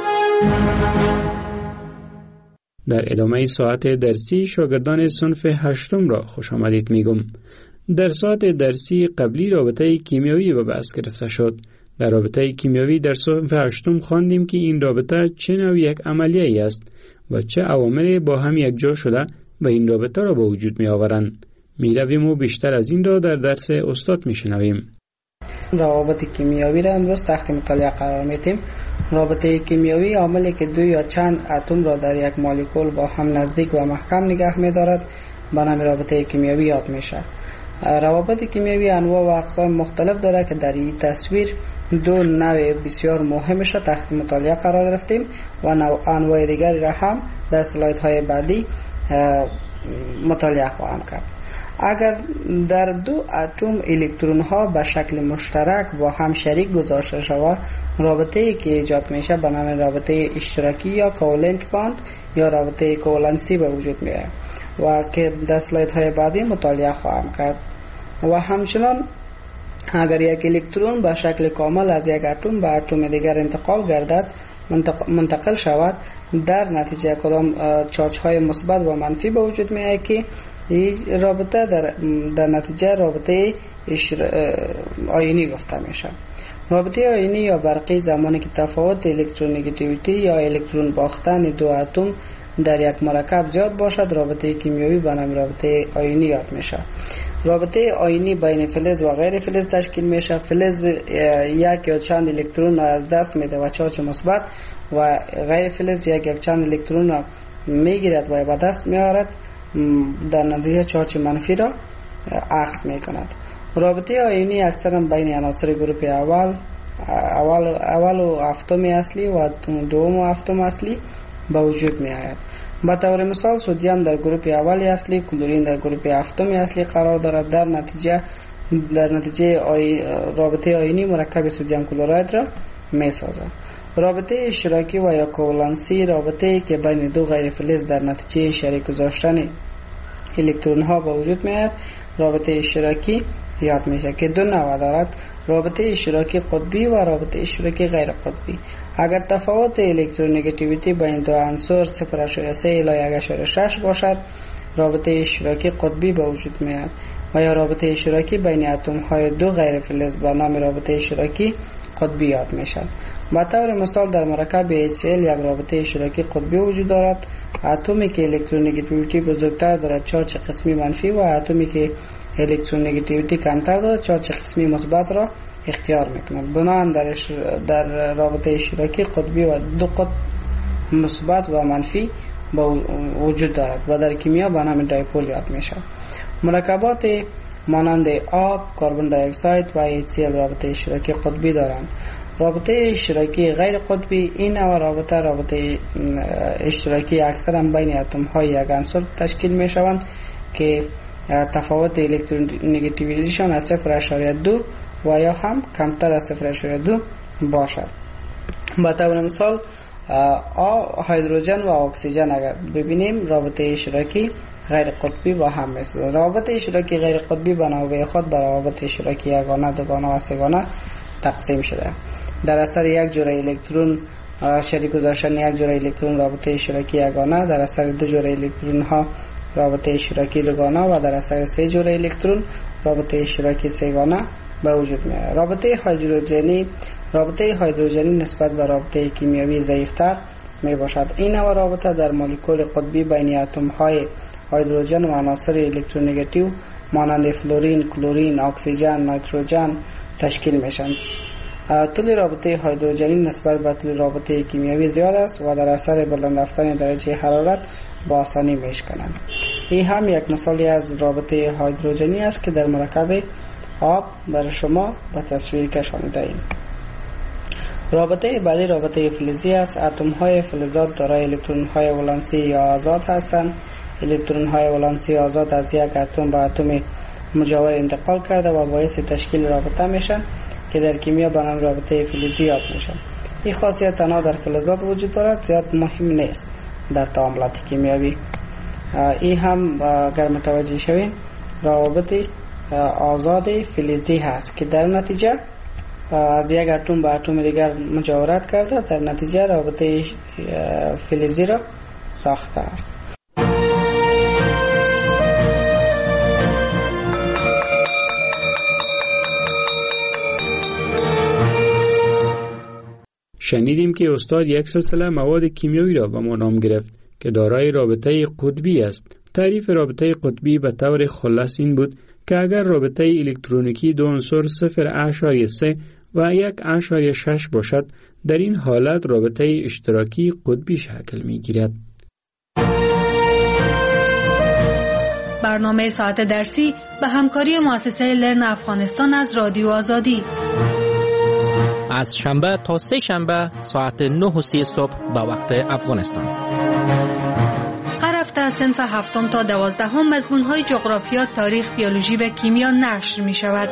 در ادامه ساعت درسی شاگردان صنف هشتم را خوش آمدید میگم. در ساعت درسی قبلی رابطه کیمیایی به بحث گرفته شد. در رابطه کیمیایی در صنف هشتم خواندیم که این رابطه چه نوع یک عملیه است و چه عواملی با هم یکجا شده و این رابطه را به وجود می آورند. می رویم و بیشتر از این را در درس استاد می شنویم. روابط کیمیایی را امروز تحت مطالعه قرار میدیم. رابطه کیمیایی عاملی که دو یا چند اتم را در یک مولکول با هم نزدیک و محکم نگه می‌دارد به نام رابطه کیمیایی یاد میشه. روابط کیمیایی انواع و اقسام مختلف داره که در این تصویر دو نوع بسیار مهمش را تحت مطالعه قرار گرفتیم و انواع دیگری را هم در سلایدهای بعدی مطالعه خواهم کرد. اگر در دو اتم الکترون ها به شکل مشترک با هم شریک گذاشته شود، رابطه ای که ایجاد میشه به نام رابطه اشتراکی یا کوولنت باند یا رابطه کوولنسی به وجود میاد و که در سلاید های بعدی مطالعه خواهم کرد. و همچنان اگر یک الکترون به شکل کامل از یک اتم به اتم دیگر منتقل شود، در نتیجه کدام چارج های مثبت و منفی به وجود میاد که این رابطه در نتیجه رابطه آیونی گفته میشه. رابطه آیونی یا برقی زمانی که تفاوت الکترونگیتیویتی یا الکترون باختن دو اتم در یک مرکب زیاد باشد، رابطه کیمیایی به نام رابطه آیونی یاد میشه. رابطه آیونی بین فلز و غیر فلز تشکیل میشه. فلز یک یا چند الکترون را از دست میده و چارج مثبت و غیر فلز یک چند الکترون را میگیرد و به دست میارد، در نتیجه چارج منفی را عکس میکند. رابطه آیونی اکثرا بین عناصر گروپ اول و هفتم اصلی و دوم و هفتم اصلی به وجود می آید. به طور مثال سدیم در گروپ اول اصلی، کلورین در گروپ هفتم اصلی قرار دارد. در نتیجه رابطه آیونی مرکب سدیم کلراید را می سازد. رابطه اشتراکی و یا کوولنسی رابطه که بین دو غیر فلز در نتیجه شریک گذاشتن الکترون ها به وجود می آید رابطه اشتراکی یاد میشه که دو نوع دارد: رابطه اشتراکی قطبی و رابطه اشتراکی غیر قطبی. اگر تفاوت الکترونگیتیویتی بین دو عنصر 0.3 الی 1.6 باشد، رابطه اشتراکی قطبی به وجود میاد و یا رابطه اشتراکی بین اتم های دو غیر فلز به نام رابطه اشتراکی قطبی یاد میشد. به طور مثال در مرکب HCl یک رابطه اشتراکی قطبی وجود دارد. اتمی که الکترونگیتیویتی بزرگتر دارد چارج قسمی منفی و اتمی که الکترونگیتیویتی کمتر دارد چارج قسمی مثبت را اختیار میکنند. بنابراین در رابطه اشتراکی قطبی و دو قطب مثبت و منفی وجود دارد و در کیمیا به نام دایپول یاد میشه. مرکبات مانند آب، کربن دی اکساید و HCl رابطه اشتراکی قطبی دارند. رابطه اشتراکی غیر قطبی این نوع رابطه اشتراکی اکثرا بین اتم های یک عنصر تشکیل می شوند که تفاوت الکترونگیتیویتیشان از 0.2 و یا هم کمتر از 0.2 باشد. به طور مثال هیدروژن و اکسیژن اگر ببینیم رابطه اشتراکی غیر قطبی با هم میسازند. رابطه اشتراکی غیر قطبی به نوبه خود بر روابط اشتراکی یگانه، دوگانه و سه‌گانه تقسیم شده. در اثر یک جوره الکترون شریک گذاشتن یک جوره الکترون رابطه اشتراکی یگانه، در اثر دو جوره الکترون ها رابطه اشتراکی دوگانه و در اثر سه جوره الکترون رابطه اشتراکی سه‌گانه به وجود میاد. رابطه هیدروژنی نسبت به رابطه کیمیایی ضعیفتر می باشد. این نوع رابطه در مولکول قطبی بین اتم های هیدروژن و عناصر الکترونگیتیو مانند فلورین، کلورین، اکسیژن، نیتروژن تشکیل میشن. طول رابطه هیدروژنی نسبت به طول رابطه کیمیایی زیاد است و در اثر بلند رفتن درجه حرارت با آسانی میشکنند. این هم یک مثالی از رابطه هیدروژنی است که در مرکب آب برای شما به تصویر کشانده ایم. رابطه بعدی رابطه فلزی است. اتم های فلزات دارای الکترون های ولانسی یا آزاد هستند. الکترون های ولانسی آزاد از یک اتم به اتم مجاور انتقال کرده و باعث تشکیل رابطه میشن که در کیمیا به نام رابطه فلزی یاد میشن. این خاصیت تنها در فلزات وجود دارد، زیاد مهم نیست در تعاملات کیمیایی. این هم اگر متوجه شوین روابط آزاد فلزی هست که در نتیجه از یک اتم به اتم دیگر مجاورت کرده، در نتیجه رابطه فلزی را ساخته است. شنیدیم که استاد یک سلسله مواد کیمیایی را به ما نام گرفت که دارای رابطه قطبی است. تعریف رابطه قطبی به طور خلاص این بود که اگر رابطه الکترونیکی دو عنصر 0.3 و 1.6 باشد، در این حالت رابطه اشتراکی قطبی شکل می‌گیرد. برنامه ساعت درسی به همکاری مؤسسه لرن افغانستان از رادیو آزادی از شنبه تا سه شنبه ساعت 9:30 صبح به وقت افغانستان. هر هفته از صنف 7 تا 12 مضمون‌های جغرافیا، تاریخ، بیولوژی و کیمیا نشر می‌شود.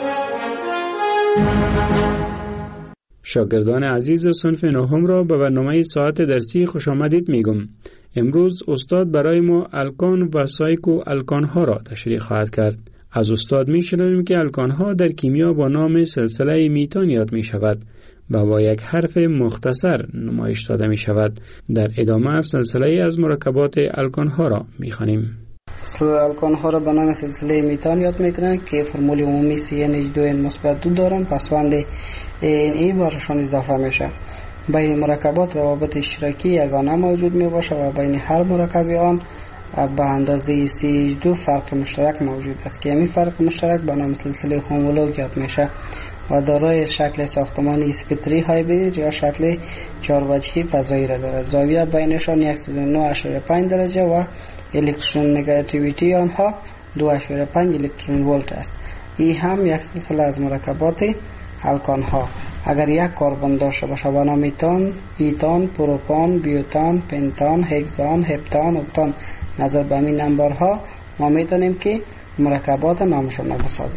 شاگردان عزیز صنف 9 را به برنامه ساعت درسی خوش آمدید میگم. امروز استاد برای ما الکان و سایکو الکان‌ها را تشریح خواهد کرد. از استاد می‌شنویم که الکان‌ها در کیمیا با نام سلسله میتان یاد می‌شود و با یک حرف مختصر نمایش داده می‌شود. در ادامه سلسله از مرکبات الکان‌ها را می‌خوانیم. الکان‌ها را به نام سلسله میتان یاد می‌کنند که فرمول عمومی CN2N-2 دارند. پسوند NE برشان اضافه میشه. بین مرکبات روابط اشتراکی یگانه موجود میباشه و بین هر مرکب آن به اندازه CH2 فرق مشترک موجود است که این فرق مشترک به نام سلسله هومولوگ یاد میشه و دارای شکل ساختمانی اسپکتری هایبرید یا شکل 4 وجهی فضایی را دارد. زاویه بینشان 109.5 درجه و الکترون نگاتیویتی آنها 2.5 الکترون ولت است. این هم یک سلسله از مرکبات الکان‌ها. اگر یک کربن داشته باشه به نام ایتان، پروپان، بیوتان، پنتان، هگزان، هپتان، اکتان، نظر به این نمبرها ما میتونیم که مرکبات نامشون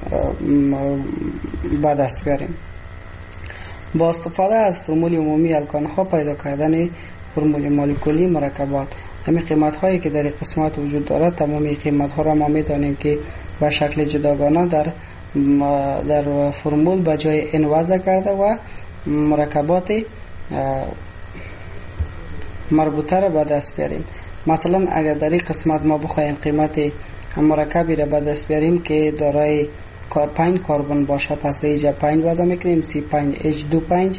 به دست بیاریم. با استفاده از فرمول عمومی الکان‌ها پیدا کردن فرمول مولکولی مرکبات. همین قیمت هایی که در قسمت وجود دارد، تمامی قیمت ها را ما میتونیم که به شکل جداگانه در فرمول به جای ان وضع کرده و مرکبات مربوطه را به دست بیاریم. مثلا اگر در این قسمت ما بخوایم قیمت مرکبی را به دست بیاریم که دارای 5 کربن باشه، پس اینجا 5 وضع میکنیم C5H25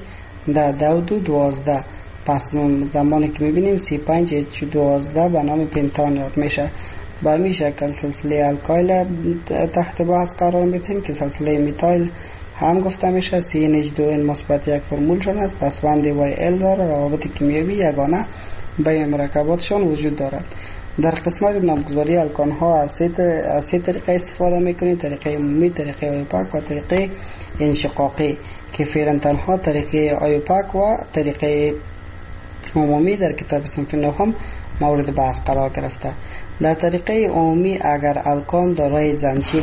12. پس زمانی که میبینیم C5H12 به نام پنتان یاد میشه. به همین شکل سلسله الکایل تحت بحث قرار میدیم که سلسله میتایل هم گفته میشه. CNH2N- 1 فرمولشون است. پسوند YL داره. روابط کیمیایی یگانه بین مرکباتشون وجود دارد. در قسمت نامگذاری الکان ها از سه طریقه استفاده میکنیم: طریقه عمومی، طریقه آیوپاک و طریقه انشقاقی، که فعلا تنها طریقه آیوپاک و طریقه عمومی در کتاب صنف 9 مورد بحث قرار گرفته. در طریقه عمومی اگر الکان دارای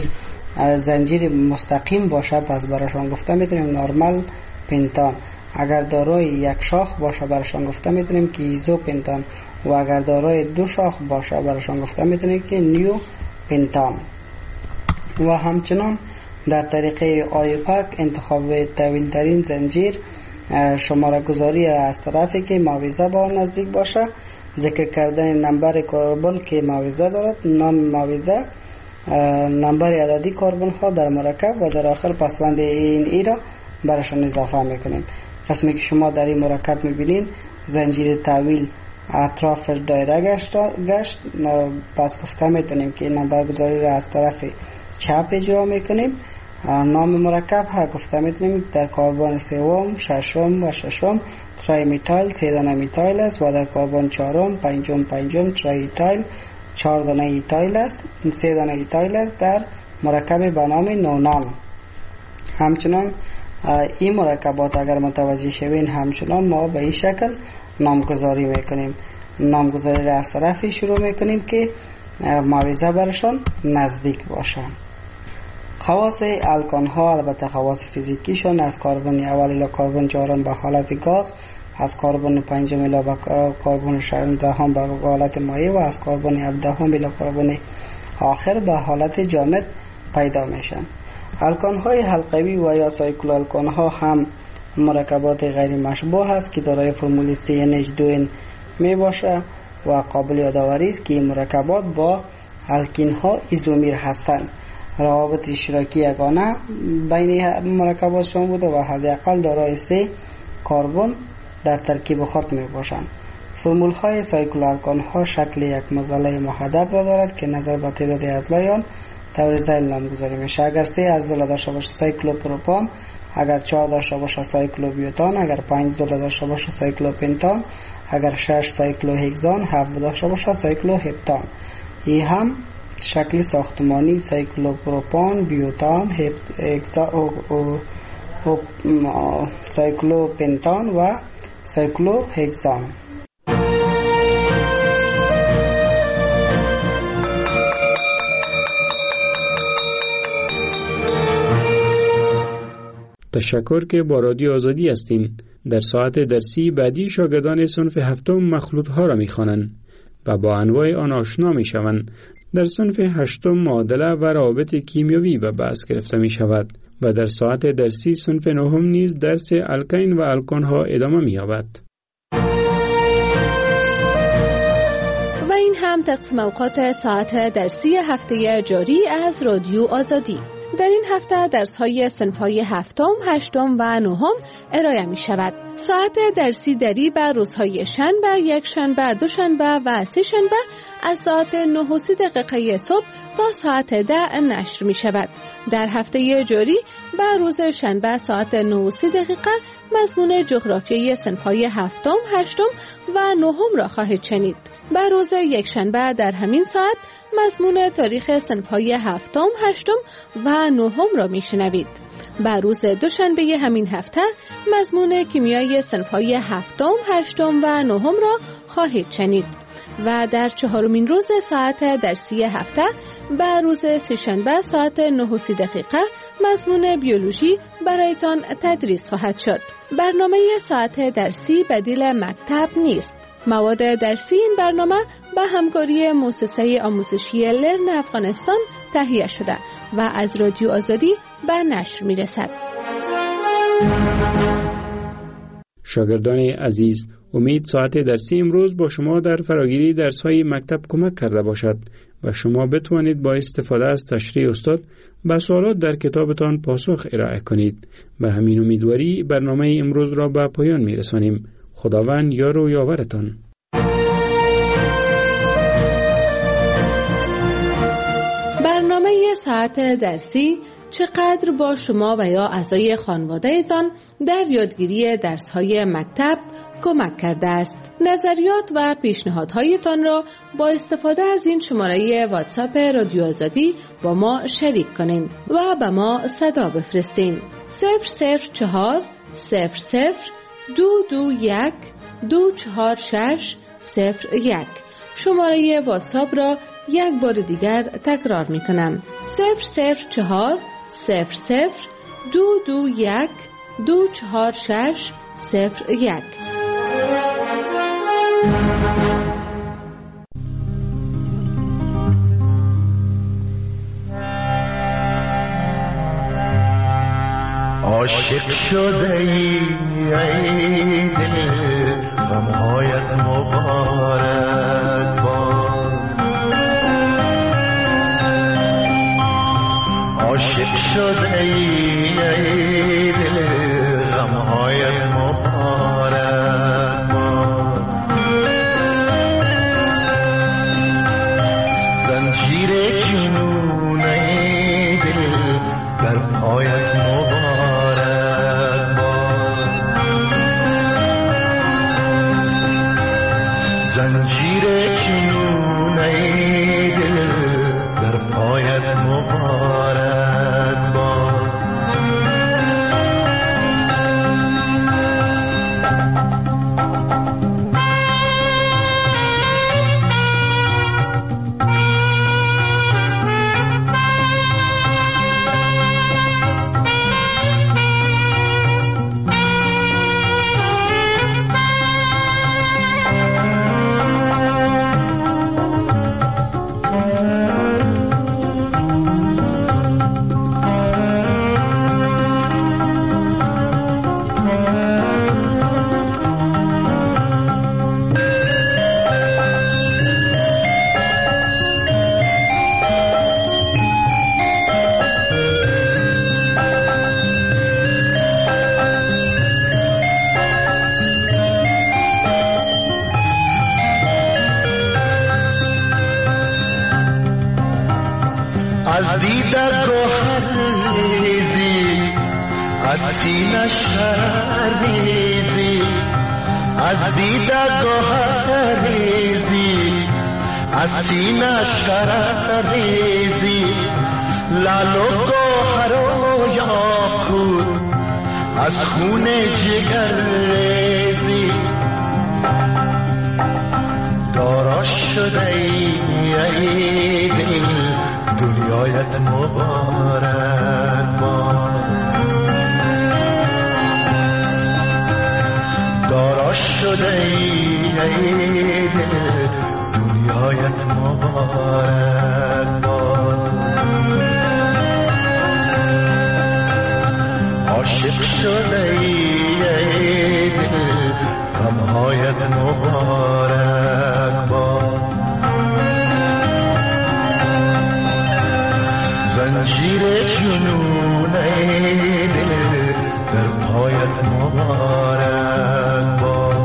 زنجیر مستقیم باشه، پس براشون گفته میتونیم نورمال پنتان. اگر دارای یک شاخ باشه براشون گفته میتونیم که ایزو پنتان و اگر دارای 2 شاخ باشه براشون گفته میتونیم که نیو پنتان. و همچنان در طریقه آیوپاک انتخاب طویل ترین زنجیر، شماره گذاری را از طرفی که معاوضه با نزدیک باشه، ذکر کردن نمبر کربن که معاوضه دارد، نام معاوضه، نمبر عددی کربن ها در مرکب و در آخر پسوند این را براشون اضافه میکنیم. قسمی که شما در این مرکب میبینین زنجیر طویل اطراف دایره گشت، پس گفته میتونیم که نمبر گذاری را از طرف چپ اجرا میکنیم. نام مرکب ها گفته میتونیم در کربن سوم، ششم و ششم ترای میتایل 3 دانه میتایل است و در کربن چهارم، پنجم ترای ایتایل 4 دانه ایتایل است، 3 دانه ایتایل است در مرکب به نام نونان. همچنان این مرکبات اگر متوجه شوین همچنان ما به این شکل نامگذاری میکنیم. نامگذاری را از طرفی شروع میکنیم که معاوضه برشان نزدیک باشن. خواص الکان ها البته خواص فیزیکیشون از کربن اول الی کربن 4 به حالت گاز، از کربن 5 الی به کربن 16 به حالت مایع و از کربن 17 الی کربن آخر به حالت جامد پیدا میشن. الکان های حلقوی و یا سایکل الکان ها هم مرکبات غیر مشبوه است که دارای فرمول CNH2N می باشه و قابل یادآوری است که این مرکبات با الکین ها ایزومیر هستند. روابط اشتراکی یگانه بین مرکباتشون بوده و حداقل دارای 3 کربن در ترکیب خود می باشند. فرمول های سایکل الکان ها شکل یک معضله محدب را دارد که نظر به تعداد اضلاع آن تورزایل نامگذاری میشه. اگر 3 عضله داشته باشه سایکلوپروپان، اگر 4 داشته باشه سایکلوبیوتان، اگر 5 عضله داشته باشه سایکلوپنتان، اگر 6 سایکلوهگزان، 7 داشته باشه سایکلوهپتان. این هم شکل ساختمانی سایکلوپروپان، بیوتان، سایکلوپنتان و سایکلوهگزان. تشکر که با رادیو آزادی هستین. در ساعت درسی بعدی شاگردان صنف هفتم مخلوط ها را می خوانند و با انواع آن آشنا می شوند. در صنف هشتم معادله و روابط کیمیایی به بحث گرفته می شود و در ساعت درسی صنف نهم نیز درس الکین و الکان ها ادامه می یابد. و این هم تقسیم اوقات ساعت درسی هفته جاری از رادیو آزادی. در این هفته درس‌های صنف‌های هفتم، هشتم و نهم ارائه می‌شود. ساعت درسی دری بر روزهای شنبه، یکشنبه، دوشنبه و سه‌شنبه از ساعت 9:30 صبح تا ساعت 10 نشر می‌شود. در هفته جاری بر روز شنبه ساعت 9:30 مضمون جغرافیای صنف‌های هفتم، هشتم و نهم را خواهید شنید. بر روز یکشنبه در همین ساعت مضمون تاریخ صنف‌های هفتم، هشتم و نهم را میشنوید. بر روز دوشنبه همین هفته مضمون کیمیای صنف‌های هفتم، هشتم و نهم را خواهید شنید. و در چهارمین روز ساعت درسی هفته بر روز سه‌شنبه ساعت 9:30 مضمون بیولوژی برایتان تدریس خواهد شد. برنامه ساعت درسی بدیل مکتب نیست. مواد درسی این برنامه به همکاری مؤسسه آموزشی لرن افغانستان تهیه شده و از رادیو آزادی به نشر می رسد. شاگردان عزیز، امید ساعت درسی امروز با شما در فراگیری درس‌های مکتب کمک کرده باشد و شما بتوانید با استفاده از تشریح استاد به سوالات در کتابتان پاسخ ارائه کنید. به همین امیدواری برنامه امروز را به پایان می رسانیم. خداوند یار و یاورتان. برنامه ساعت درسی چقدر با شما و یا اعضای خانواده‌تان در یادگیری درس‌های مکتب کمک کرده است. نظریات و پیشنهادهایتان را با استفاده از این شماره واتساپ رادیو آزادی با ما شریک کنین و به ما صدا بفرستین. 004 00 221 246 01. شماره واتساپ را یک بار دیگر تکرار می کنم. 004 00 221 246 01. عاشق شده ای دل غمهایت مبارک باد. عاشق شده ای دل غمهایت مبارک باد. زنجیر جنون دل در پایت مبارک. زنجیر جنونه دل در پایت مبارک باد. سینه شرریزی از دیده گوهریزی از سینه شرریزی لال و گوهر و یاقوت از خون جگر ریزی دارا شده ای دل دنیایت مبارک باد دارا شده ای دل دنیایت مبارک باد عاشق شده ای دل غمهایت مبارک باد زنجیر جنون ای دل در پایت مبارک باد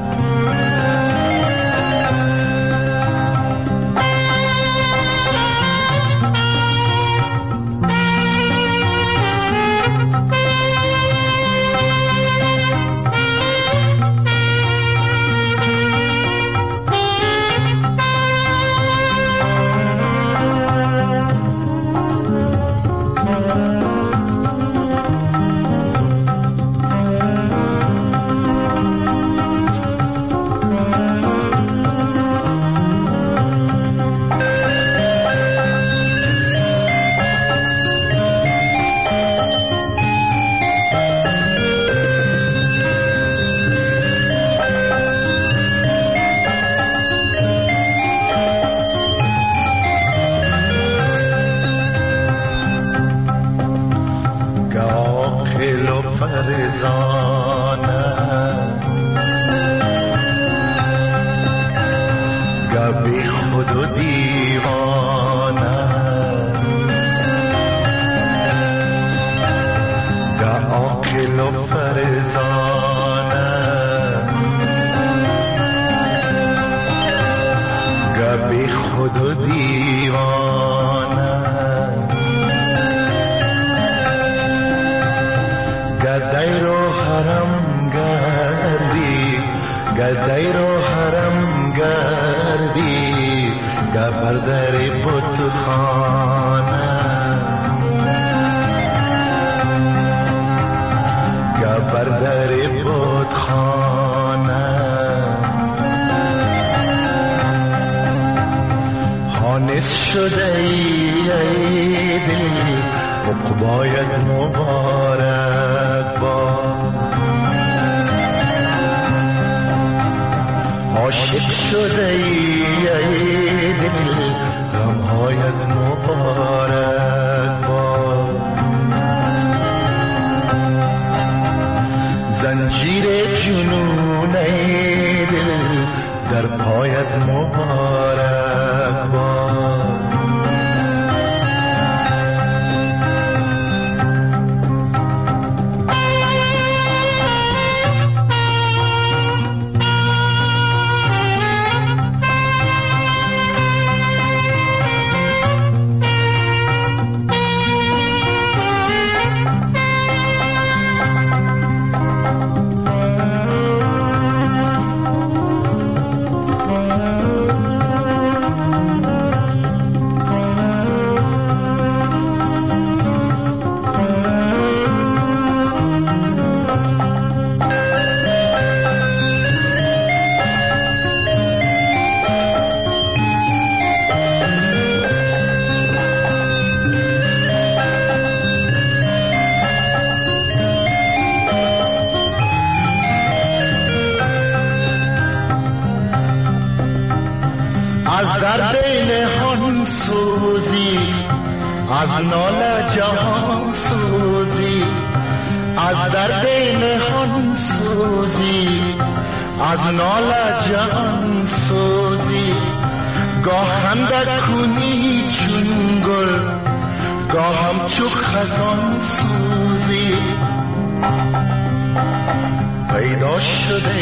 پیدا شده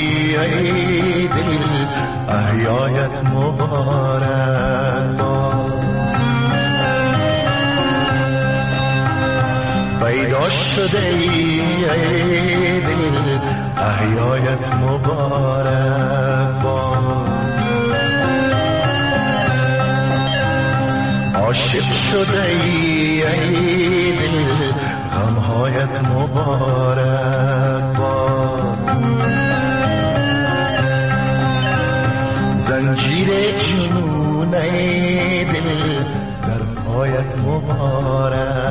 ای دل احیایت مبارک باد پیدا شده ای دل احیایت مبارک باد. عاشق شده ای دل غمهایت مبارک باد. زنجیر جنون ای دل در پایت مبارک